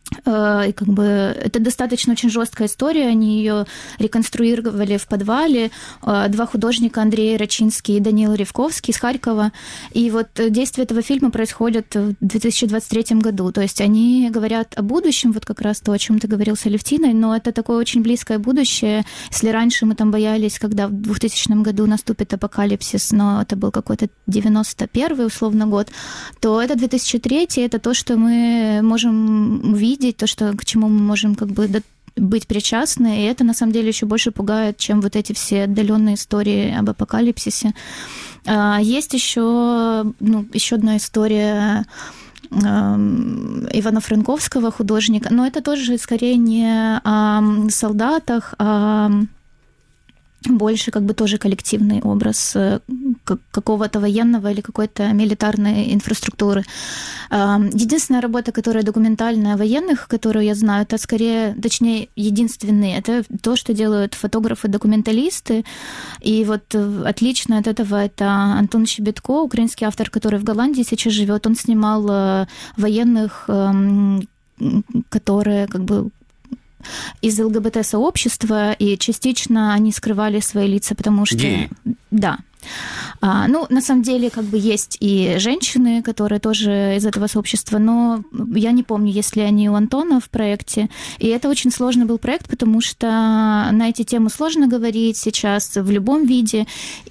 И как бы это достаточно очень жесткая история, они ее реконструировали в подвале, два художника, Андрей Рачинский и Даниил Ревковский из Харькова, и вот действие этого фильма происходит в две тысячи двадцать третьем году, то есть они говорят о будущем, вот как раз то, о чем ты говорил с Алевтиной, но это такое очень близкое будущее, если раньше мы там боялись, когда в двухтысячном году наступит апокалипсис, но это был какой-то девяносто первый условно год, то это две тысячи третий, это то, что мы можем увидеть, то, что, к чему мы можем как бы быть причастны, и это на самом деле еще больше пугает, чем вот эти все отдаленные истории об апокалипсисе. Есть еще, ну, еще одна история Ивана Франковского, художника, но это тоже скорее не о солдатах, а больше как бы тоже коллективный образ какого-то военного или какой-то милитарной инфраструктуры. Единственная работа, которая документальная о военных, которую я знаю, это скорее, точнее, единственные, это то, что делают фотографы-документалисты. И вот отлично от этого это Антон Щебетко, украинский автор, который в Голландии сейчас живет. Он снимал военных, которые как бы из ЛГБТ-сообщества, и частично они скрывали свои лица, потому что... Геи. Да. А, ну, на самом деле, как бы есть и женщины, которые тоже из этого сообщества, но я не помню, есть ли они у Антона в проекте. И это очень сложный был проект, потому что на эти темы сложно говорить сейчас в любом виде.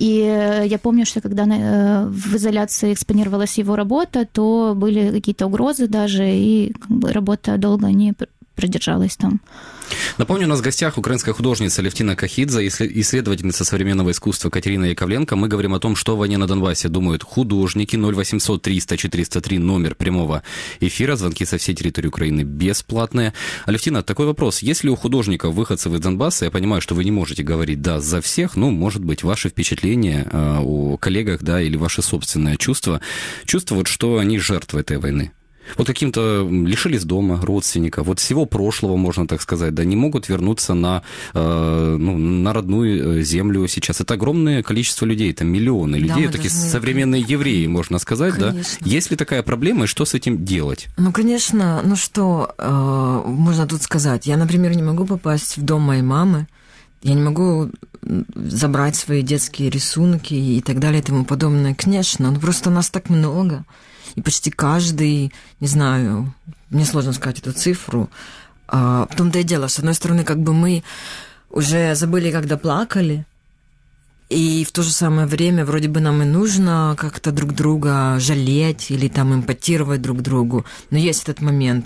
И я помню, что когда в изоляции экспонировалась его работа, то были какие-то угрозы даже, и как бы работа долго не продержалась там. Напомню, у нас в гостях украинская художница Левтина Кахидзе, исследовательница современного искусства Катерина Яковленко. Мы говорим о том, что о войне на Донбассе думают художники. ноль восемьсот триста четыреста три номер прямого эфира. Звонки со всей территории Украины бесплатные. Алевтина, такой вопрос. Есть ли у художников, выходцев из Донбасса, я понимаю, что вы не можете говорить «да» за всех, но, может быть, ваши впечатления э, о коллегах, да, или ваши собственные чувства, чувства, вот, что они жертвы этой войны? Вот каким-то лишились дома, родственника, вот всего прошлого, можно так сказать, да, не могут вернуться на, э, ну, на родную землю сейчас. Это огромное количество людей, это миллионы людей, да, такие современные евреи, можно сказать, конечно. Да. Есть ли такая проблема, и что с этим делать? Ну, конечно, ну что э, можно тут сказать? Я, например, не могу попасть в дом моей мамы, я не могу забрать свои детские рисунки и так далее и тому подобное. Конечно, ну просто нас так много. И почти каждый, не знаю, мне сложно сказать эту цифру. А, в том-то и дело, с одной стороны, как бы мы уже забыли, когда плакали, и в то же самое время вроде бы нам и нужно как-то друг друга жалеть или там эмпатировать друг другу. Но есть этот момент.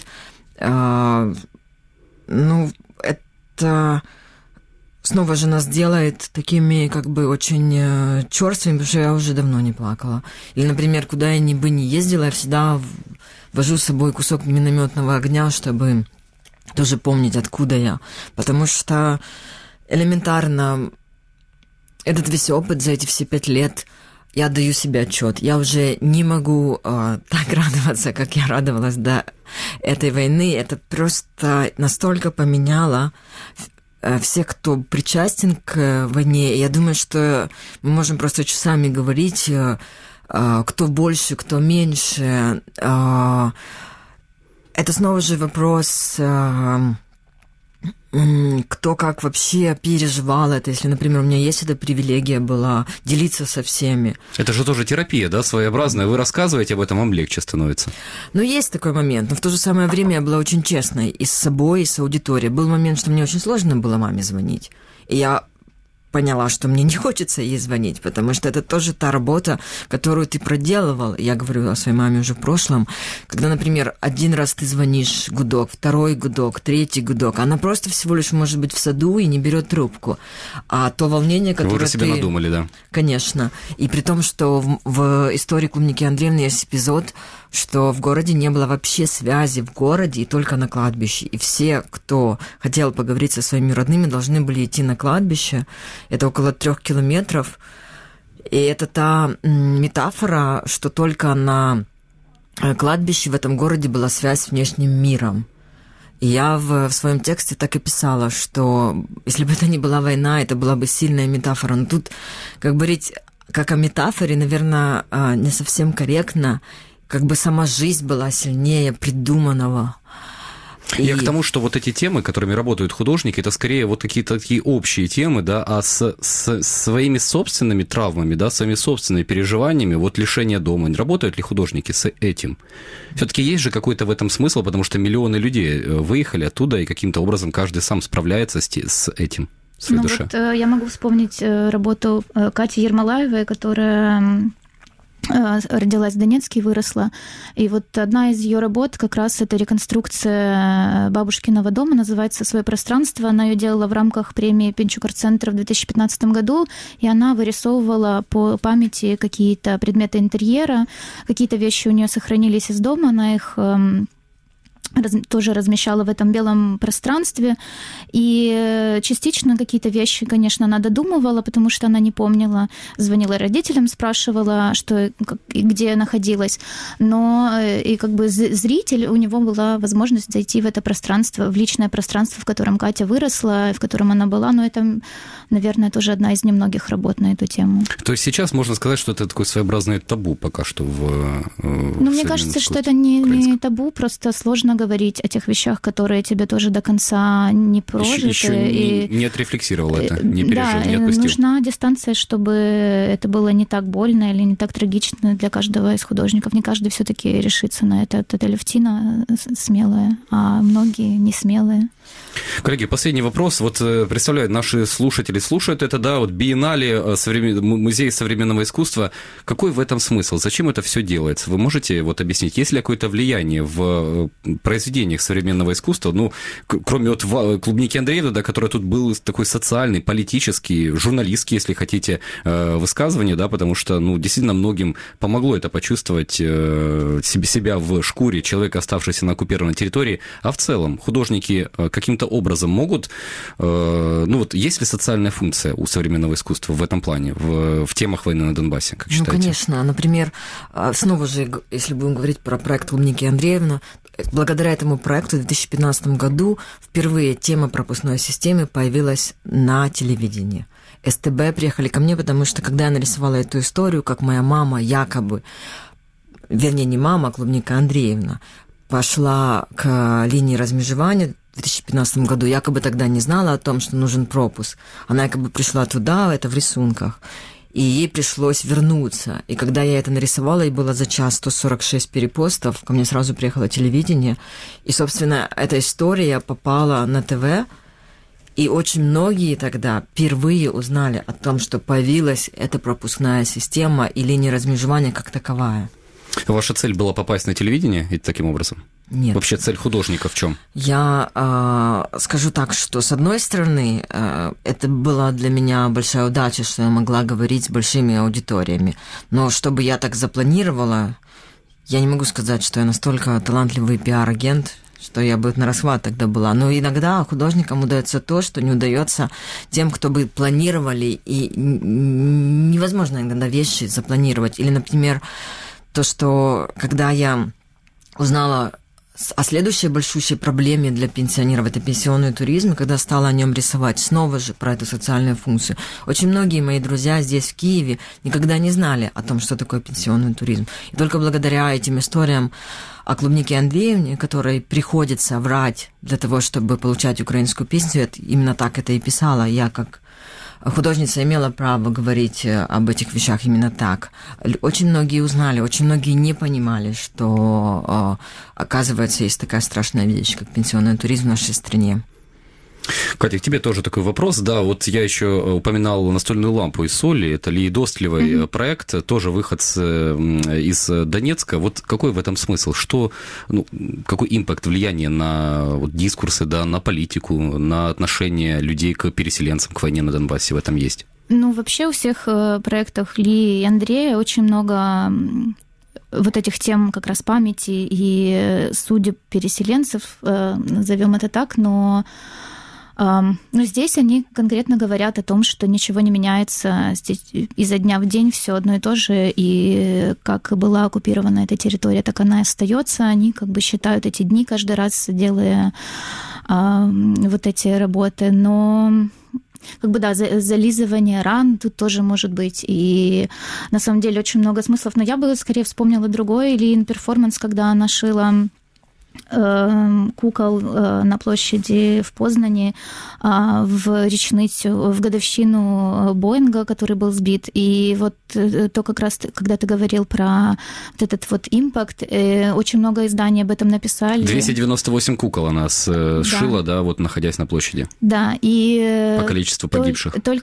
А, ну, это... снова же нас делает такими как бы очень чёрствыми, потому что я уже давно не плакала. Или, например, куда я ни бы ни ездила, я всегда вожу с собой кусок минометного огня, чтобы тоже помнить, откуда я. Потому что элементарно этот весь опыт за эти все пять лет, я даю себе отчет. Я уже не могу э, так радоваться, как я радовалась до этой войны. Это просто настолько поменяло все, кто причастен к войне. Я думаю, что мы можем просто часами говорить, кто больше, кто меньше. Это снова же вопрос, кто как вообще переживал это. Если, например, у меня есть эта привилегия была делиться со всеми. Это же тоже терапия, да, своеобразная. Вы рассказываете об этом, вам легче становится. Ну, есть такой момент. Но в то же самое время я была очень честной и с собой, и с аудиторией. Был момент, что мне очень сложно было маме звонить. И я поняла, что мне не хочется ей звонить, потому что это тоже та работа, которую ты проделывал. Я говорю о своей маме уже в прошлом. Когда, например, один раз ты звонишь, гудок, второй гудок, третий гудок, она просто всего лишь может быть в саду и не берет трубку. А то волнение, которое вы про себя ты... надумали, да? Конечно. И при том, что в, в истории Клубники Андреевны есть эпизод, что в городе не было вообще связи в городе и только на кладбище. И все, кто хотел поговорить со своими родными, должны были идти на кладбище. Это около трех километров. И это та метафора, что только на кладбище в этом городе была связь с внешним миром. И я в, в своем тексте так и писала, что если бы это не была война, это была бы сильная метафора. Но тут, как говорить, как о метафоре, наверное, не совсем корректно. Как бы сама жизнь была сильнее придуманного. И... Я к тому, что вот эти темы, которыми работают художники, это скорее вот какие-то такие общие темы, да, а с, с своими собственными травмами, да, своими собственными переживаниями, вот лишение дома, работают ли художники с этим? Все-таки есть же какой-то в этом смысл, потому что миллионы людей выехали оттуда, и каким-то образом каждый сам справляется с, с этим, в своей ну душе. Вот, я могу вспомнить работу Кати Ермолаевой, которая... родилась в Донецке и выросла. И вот одна из ее работ как раз это реконструкция бабушкиного дома, называется «Свое пространство». Она ее делала в рамках премии Пинчук-арт-центра в две тысячи пятнадцатом году, и она вырисовывала по памяти какие-то предметы интерьера, какие-то вещи у нее сохранились из дома, она их раз, тоже размещала в этом белом пространстве. И частично какие-то вещи, конечно, она додумывала, потому что она не помнила. Звонила родителям, спрашивала, что и где находилась. Но и как бы зритель, у него была возможность зайти в это пространство, в личное пространство, в котором Катя выросла, в котором она была. Но это, наверное, тоже одна из немногих работ на эту тему. То есть сейчас можно сказать, что это такое своеобразное табу пока что в... в ну, мне кажется, что это не, не табу, просто сложно говорить о тех вещах, которые тебе тоже до конца не прожиты. Еще, еще и... не, не отрефлексировал это, не пережил, да, не отпустил. Нужна дистанция, чтобы это было не так больно или не так трагично для каждого из художников. Не каждый все-таки решится на это. Это Алевтина смелая, а многие не смелые. Коллеги, последний вопрос. Вот представляю, наши слушатели слушают это, да, вот биеннале, современ... музей современного искусства. Какой в этом смысл? Зачем это все делается? Вы можете вот объяснить, есть ли какое-то влияние в произведениях современного искусства, ну, кроме вот Клубники Андреевны, да, который тут был такой социальный, политический, журналистский, если хотите, высказывание, да, потому что, ну, действительно многим помогло это почувствовать себя в шкуре человека, оставшегося на оккупированной территории, а в целом художники каким-то образом могут, ну, вот есть ли социальная функция у современного искусства в этом плане, в, в темах войны на Донбассе, как считаете? Ну, конечно, например, снова же, если будем говорить про проект Клубники Андреевны, благодаря этому проекту в две тысячи пятнадцатом году впервые тема пропускной системы появилась на телевидении. СТБ приехали ко мне, потому что когда я нарисовала эту историю, как моя мама якобы, вернее, не мама, а Клубника Андреевна, пошла к линии размежевания в две тысячи пятнадцатом году, якобы тогда не знала о том, что нужен пропуск. Она якобы пришла туда, это в рисунках, и ей пришлось вернуться. И когда я это нарисовала, и было за час сто сорок шесть перепостов, ко мне сразу приехало телевидение, и, собственно, эта история попала на ТВ, и очень многие тогда впервые узнали о том, что появилась эта пропускная система и линия размежевания как таковая. Ваша цель была попасть на телевидение и таким образом? Нет. Вообще цель художника в чем? Я э, скажу так, что с одной стороны, э, это была для меня большая удача, что я могла говорить с большими аудиториями. Но чтобы я так запланировала, я не могу сказать, что я настолько талантливый пиар-агент, что я бы на расхват тогда была. Но иногда художникам удается то, что не удается тем, кто бы планировали, и невозможно иногда вещи запланировать. Или, например, то, что когда я узнала о следующей большущей проблеме для пенсионеров, это пенсионный туризм, и когда стала о нем рисовать, снова же про эту социальную функцию. Очень многие мои друзья здесь, в Киеве, никогда не знали о том, что такое пенсионный туризм. И только благодаря этим историям о Клубнике Андреевне, которой приходится врать для того, чтобы получать украинскую пенсию, это, именно так это и писала. Я как художница имела право говорить об этих вещах именно так. Очень многие узнали, очень многие не понимали, что, оказывается, есть такая страшная вещь, как пенсионный туризм в нашей стране. Катя, к тебе тоже такой вопрос. Да, вот я еще упоминал настольную лампу из соли. Это лейдостливый mm-hmm. проект, тоже выход из Донецка. Вот какой в этом смысл? Что, ну, какой импакт, влияние на вот, дискурсы, да, на политику, на отношение людей к переселенцам, к войне на Донбассе в этом есть? Ну, вообще у всех проектов Ли и Андрея очень много вот этих тем как раз памяти и судеб переселенцев, назовем это так, но... Но здесь они конкретно говорят о том, что ничего не меняется здесь изо дня в день, все одно и то же, и как была оккупирована эта территория, так она и остается. Они как бы считают эти дни каждый раз, делая а, вот эти работы, но как бы да, зализывание ран тут тоже может быть, и на самом деле очень много смыслов. Но я бы скорее вспомнила другой Ильин перформанс, когда она шила кукол на площади в Познани в речницу, в годовщину Боинга, который был сбит. И вот то как раз, когда ты говорил про вот этот вот импакт, очень много изданий об этом написали. двести девяносто восемь кукол она сшила, да, да вот находясь на площади. Да, и... По количеству погибших. Только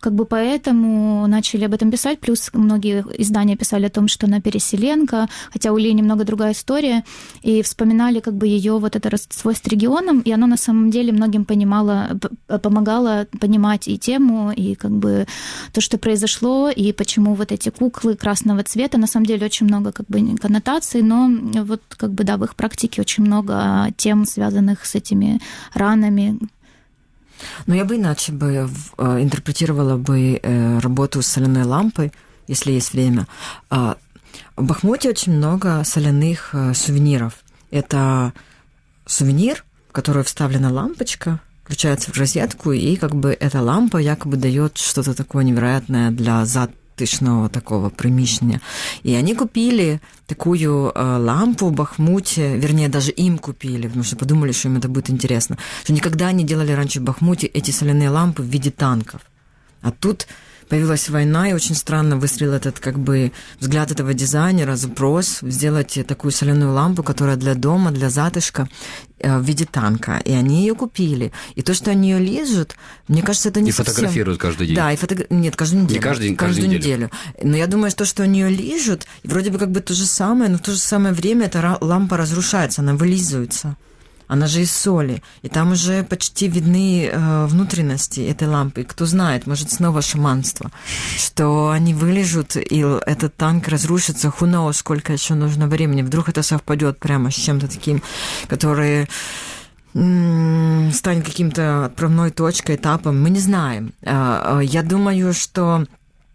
как бы поэтому начали об этом писать, плюс многие издания писали о том, что она переселенка, хотя у Ли немного другая история, и вспоминали как бы ее вот это родство с регионом, и оно на самом деле многим понимало, помогало понимать и тему, и как бы то, что произошло, и почему вот эти куклы красного цвета, на самом деле очень много как бы коннотаций, но вот как бы да, в их практике очень много тем, связанных с этими ранами. Но я бы иначе бы интерпретировала бы работу с соляной лампой, если есть время. В Бахмуте очень много соляных сувениров. Это сувенир, в который вставлена лампочка, включается в розетку, и как бы эта лампа якобы дает что-то такое невероятное для затишного такого приміщення. И они купили такую э, лампу в Бахмуте, вернее, даже им купили, потому что подумали, что им это будет интересно, что никогда не делали раньше в Бахмуте эти соляные лампы в виде танков. А тут появилась война, и очень странно выстрелил этот, как бы, взгляд этого дизайнера, запрос сделать такую соляную лампу, которая для дома, для затишка, в виде танка. И они ее купили. И то, что они ее лижут, мне кажется, это не и совсем... И фотографируют каждый день. Да, и фото... Нет, каждую неделю. Не каждый день, каждую, каждую неделю. неделю. Но я думаю, что то, что они ее лижут, и вроде бы как бы то же самое, но в то же самое время эта лампа разрушается, она вылизывается. Она же из соли, и там уже почти видны э, внутренности этой лампы. И кто знает, может, снова шаманство, что они вылежут, и этот танк разрушится, who knows, сколько еще нужно времени. Вдруг это совпадет прямо с чем-то таким, который м- станет каким-то отправной точкой, этапом, мы не знаем. Э, э, я думаю, что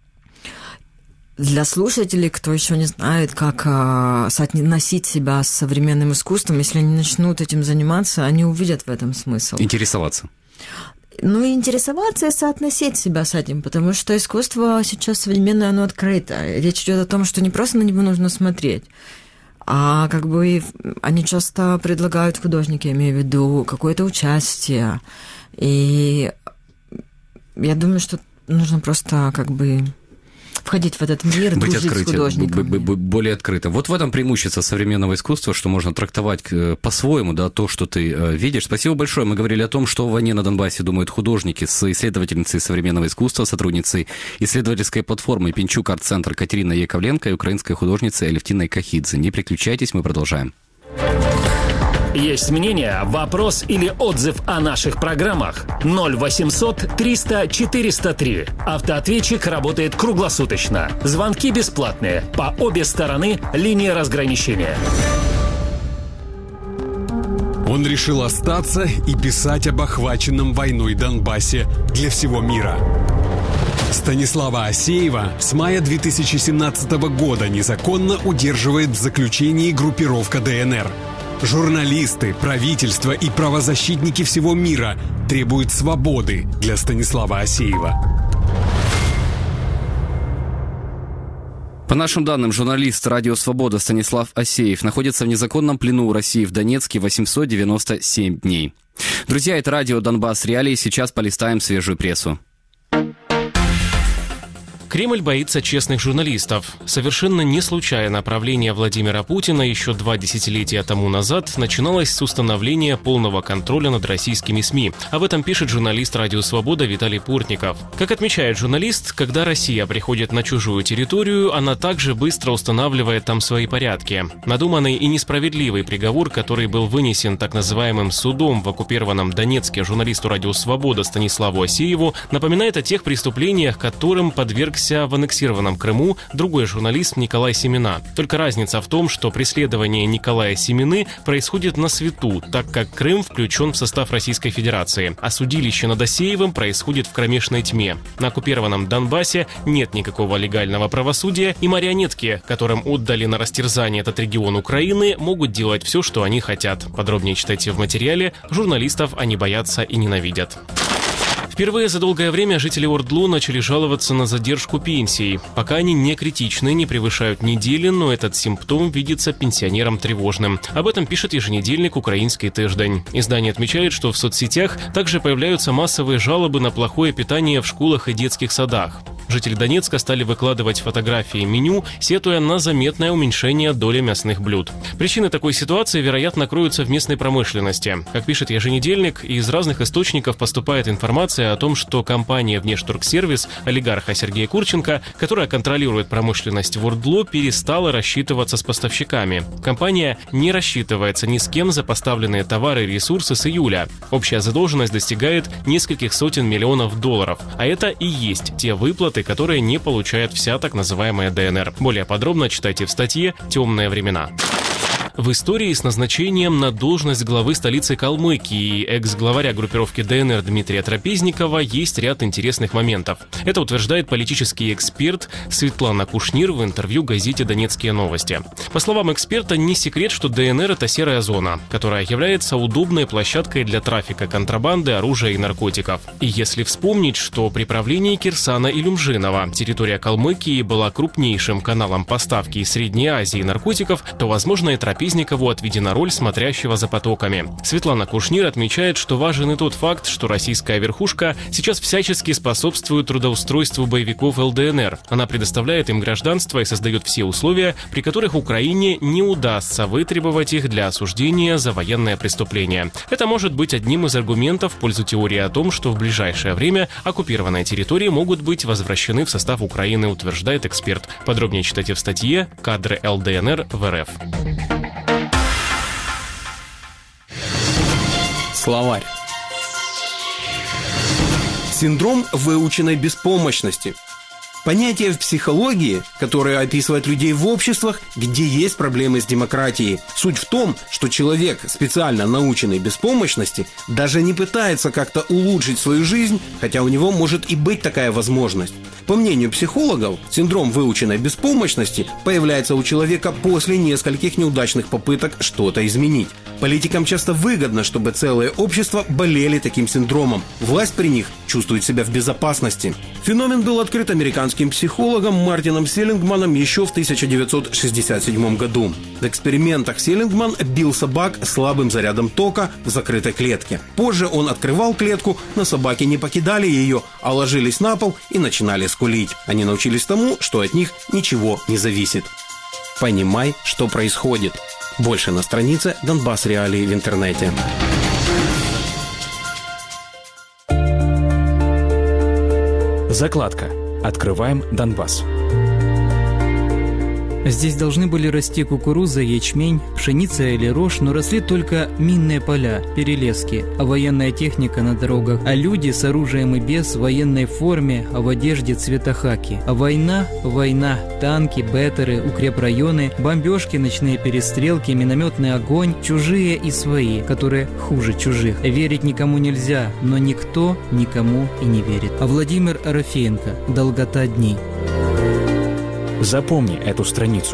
для слушателей, кто еще не знает, как а, соотносить себя с современным искусством, если они начнут этим заниматься, они увидят в этом смысл. Интересоваться. Ну, и интересоваться и соотносить себя с этим, потому что искусство сейчас современное, оно открыто. Речь идет о том, что не просто на него нужно смотреть, а как бы они часто предлагают, художники, я имею в виду, какое-то участие. И я думаю, что нужно просто как бы входить в этот мир, быть дружить с художниками. Быть более открытым. Вот в этом преимущество современного искусства, что можно трактовать по-своему, да, то, что ты видишь. Спасибо большое. Мы говорили о том, что о войне на Донбассе думают художники с исследовательницей современного искусства, сотрудницей исследовательской платформы Пинчук Арт-центр Катериной Яковленко и украинской художницей Алевтиной Кахидзе. Не переключайтесь, мы продолжаем. Есть мнение, вопрос или отзыв о наших программах? ноль восемьсот триста четыреста три. Автоответчик работает круглосуточно. Звонки бесплатные. По обе стороны линии разграничения. Он решил остаться и писать об охваченном войной Донбассе для всего мира. Станислава Асеева с мая две тысячи семнадцатого года незаконно удерживает в заключении группировка ДНР. Журналисты, правительство и правозащитники всего мира требуют свободы для Станислава Асеева. По нашим данным, журналист «Радио Свобода» Станислав Асеев находится в незаконном плену у России в Донецке восемьсот девяносто семь дней. Друзья, это радио «Донбасс Реалии». Сейчас полистаем свежую прессу. Кремль боится честных журналистов. Совершенно не случайно правление Владимира Путина еще два десятилетия тому назад начиналось с установления полного контроля над российскими СМИ. Об этом пишет журналист «Радио Свобода» Виталий Пуртников. Как отмечает журналист, когда Россия приходит на чужую территорию, она также быстро устанавливает там свои порядки. Надуманный и несправедливый приговор, который был вынесен так называемым судом в оккупированном Донецке журналисту «Радио Свобода» Станиславу Асееву, напоминает о тех преступлениях, которым подвергся в аннексированном Крыму другой журналист Николай Семена. Только разница в том, что преследование Николая Семены происходит на свету, так как Крым включен в состав Российской Федерации, а судилище над Асеевым происходит в кромешной тьме. На оккупированном Донбассе нет никакого легального правосудия, и марионетки, которым отдали на растерзание этот регион Украины, могут делать все, что они хотят. Подробнее читайте в материале. Журналистов они боятся и ненавидят. Впервые за долгое время жители Ордлу начали жаловаться на задержку пенсий. Пока они не критичны, не превышают недели, но этот симптом видится пенсионерам тревожным. Об этом пишет еженедельник «Украинский тиждень». Издание отмечает, что в соцсетях также появляются массовые жалобы на плохое питание в школах и детских садах. Жители Донецка стали выкладывать фотографии меню, сетуя на заметное уменьшение доли мясных блюд. Причины такой ситуации, вероятно, кроются в местной промышленности. Как пишет еженедельник, из разных источников поступает информация о том, что компания «Внешторгсервис» олигарха Сергея Курченко, которая контролирует промышленность в ОРДЛО, перестала рассчитываться с поставщиками. Компания не рассчитывается ни с кем за поставленные товары и ресурсы с июля. Общая задолженность достигает нескольких сотен миллионов долларов. А это и есть те выплаты, которые не получает вся так называемая ДНР. Более подробно читайте в статье «Темные времена». В истории с назначением на должность главы столицы Калмыкии экс-главаря группировки ДНР Дмитрия Трапезникова есть ряд интересных моментов. Это утверждает политический эксперт Светлана Кушнир в интервью газете «Донецкие новости». По словам эксперта, не секрет, что ДНР – это серая зона, которая является удобной площадкой для трафика контрабанды, оружия и наркотиков. И если вспомнить, что при правлении Кирсана Илюмжинова территория Калмыкии была крупнейшим каналом поставки из Средней Азии наркотиков, то, возможно, и Трапезникову отведена роль смотрящего за потоками. Светлана Кушнир отмечает, что важен и тот факт, что российская верхушка сейчас всячески способствует трудоустройству боевиков ЛДНР. Она предоставляет им гражданство и создает все условия, при которых Украине не удастся вытребовать их для осуждения за военное преступление. Это может быть одним из аргументов в пользу теории о том, что в ближайшее время оккупированные территории могут быть возвращены в состав Украины, утверждает эксперт. Подробнее читайте в статье «Кадры ЛДНР в РФ». Словарь. Синдром выученной беспомощности. Понятие в психологии, которое описывает людей в обществах, где есть проблемы с демократией. Суть в том, что человек, специально наученный беспомощности, даже не пытается как-то улучшить свою жизнь, хотя у него может и быть такая возможность. По мнению психологов, синдром выученной беспомощности появляется у человека после нескольких неудачных попыток что-то изменить. Политикам часто выгодно, чтобы целые общества болели таким синдромом. Власть при них чувствует себя в безопасности. Феномен был открыт американским психологом Мартином Селингманом еще в тысяча девятьсот шестьдесят седьмом году. В экспериментах Селингман бил собак слабым зарядом тока в закрытой клетке. Позже он открывал клетку, но собаки не покидали ее, а ложились на пол и начинали скулить. Они научились тому, что от них ничего не зависит. Понимай, что происходит. Больше на странице Донбасс Реалии в интернете. Закладка. Открываем Донбасс. Здесь должны были расти кукуруза, ячмень, пшеница или рожь, но росли только минные поля, перелески, а военная техника на дорогах, а люди с оружием и без, в военной форме, а в одежде цвета хаки. А война, война, танки, беттеры, укрепрайоны, бомбежки, ночные перестрелки, минометный огонь, чужие и свои, которые хуже чужих. Верить никому нельзя, но никто никому и не верит. А Владимир Арафеенко «Долгота дней». Запомни эту страницу.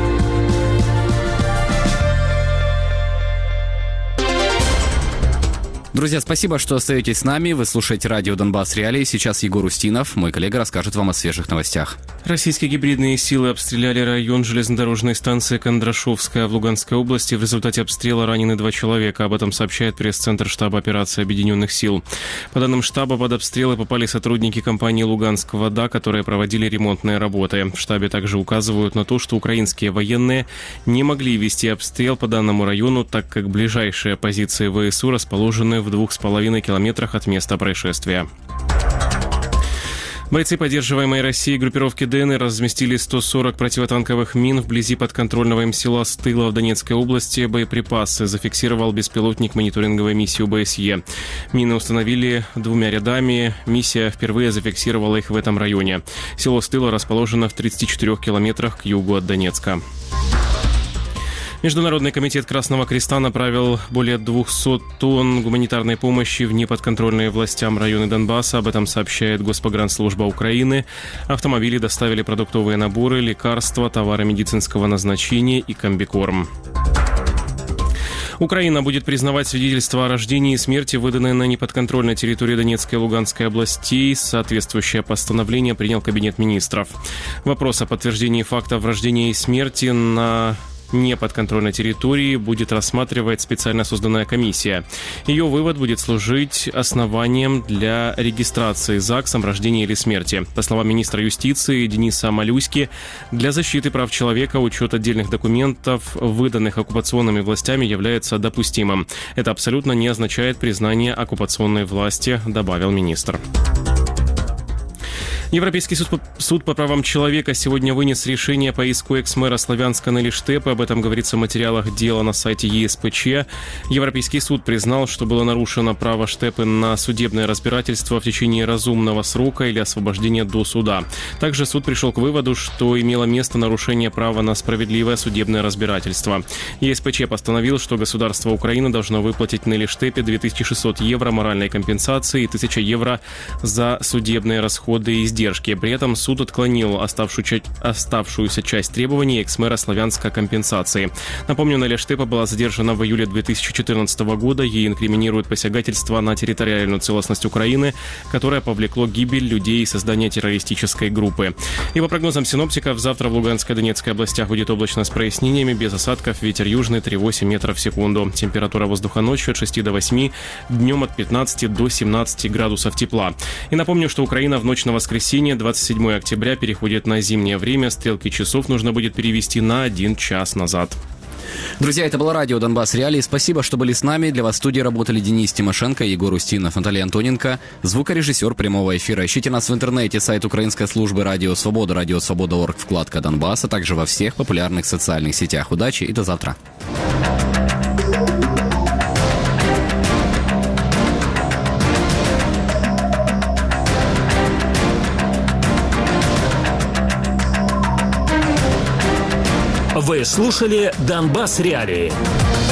Друзья, спасибо, что остаетесь с нами. Вы слушаете радио «Донбасс Реалии». Сейчас Егор Устинов, мой коллега, расскажет вам о свежих новостях. Российские гибридные силы обстреляли район железнодорожной станции Кондрашовская в Луганской области. В результате обстрела ранены два человека. Об этом сообщает пресс-центр штаба операции Объединенных сил. По данным штаба, под обстрелы попали сотрудники компании «Луганск-Вода», которые проводили ремонтные работы. В штабе также указывают на то, что украинские военные не могли вести обстрел по данному району, так как ближайшие позиции ВСУ расположены в двух с половиной километрах от места происшествия. Бойцы поддерживаемой Россией группировки ДНР разместили сто сорок противотанковых мин вблизи подконтрольного им села Стыла в Донецкой области. Боеприпасы зафиксировал беспилотник мониторинговой миссии ОБСЕ. Мины установили двумя рядами. Миссия впервые зафиксировала их в этом районе. Село Стыла расположено в тридцати четырёх километрах к югу от Донецка. Международный комитет Красного Креста направил более двухсот тонн гуманитарной помощи в неподконтрольные властям районы Донбасса. Об этом сообщает Госпогранслужба Украины. Автомобили доставили продуктовые наборы, лекарства, товары медицинского назначения и комбикорм. Украина будет признавать свидетельства о рождении и смерти, выданные на неподконтрольной территории Донецкой и Луганской областей. Соответствующее постановление принял Кабинет министров. Вопрос о подтверждении фактов рождения и смерти на неподконтрольной территории будет рассматривать специально созданная комиссия. Ее вывод будет служить основанием для регистрации ЗАГСом рождения или смерти. По словам министра юстиции Дениса Малюськи, для защиты прав человека учет отдельных документов, выданных оккупационными властями, является допустимым. Это абсолютно не означает признание оккупационной власти, добавил министр. Европейский суд по, суд по правам человека сегодня вынес решение по иску экс-мэра Славянска Нелли Штепы. Об этом говорится в материалах дела на сайте Е С П Ч. Европейский суд признал, что было нарушено право Штепы на судебное разбирательство в течение разумного срока или освобождение до суда. Также суд пришел к выводу, что имело место нарушение права на справедливое судебное разбирательство. Е С П Ч постановил, что государство Украины должно выплатить Нелли Штепе две тысячи шестьсот евро моральной компенсации и тысяча евро за судебные расходы и издержки. При этом суд отклонил оставшую, оставшуюся часть требований экс-мэра Славянска компенсации. Напомню, Нелли Штепа была задержана в июле две тысячи четырнадцатого года. Ей инкриминируют посягательство на территориальную целостность Украины, которое повлекло гибель людей и создание террористической группы. И по прогнозам синоптиков, завтра в Луганской и Донецкой областях будет облачно с прояснениями, без осадков, ветер южный три целых восемь метров в секунду. Температура воздуха ночью от шести до восьми, днем от пятнадцати до семнадцати градусов тепла. И напомню, что Украина в ночь на воскресенье двадцать седьмого октября переходит на зимнее время. Стрелки часов нужно будет перевести на один час назад. Друзья, это было радио «Донбасс Реалии». Спасибо, что были с нами. Для вас в студии работали Денис Тимошенко, Егор Устинов, Наталья Антоненко, звукорежиссер прямого эфира. Ищите нас в интернете, сайт украинской службы «Радио Свобода», радио свобода точка орг, вкладка «Донбасс», а также во всех популярных социальных сетях. Удачи и до завтра. Вы слушали «Донбасс Реалии».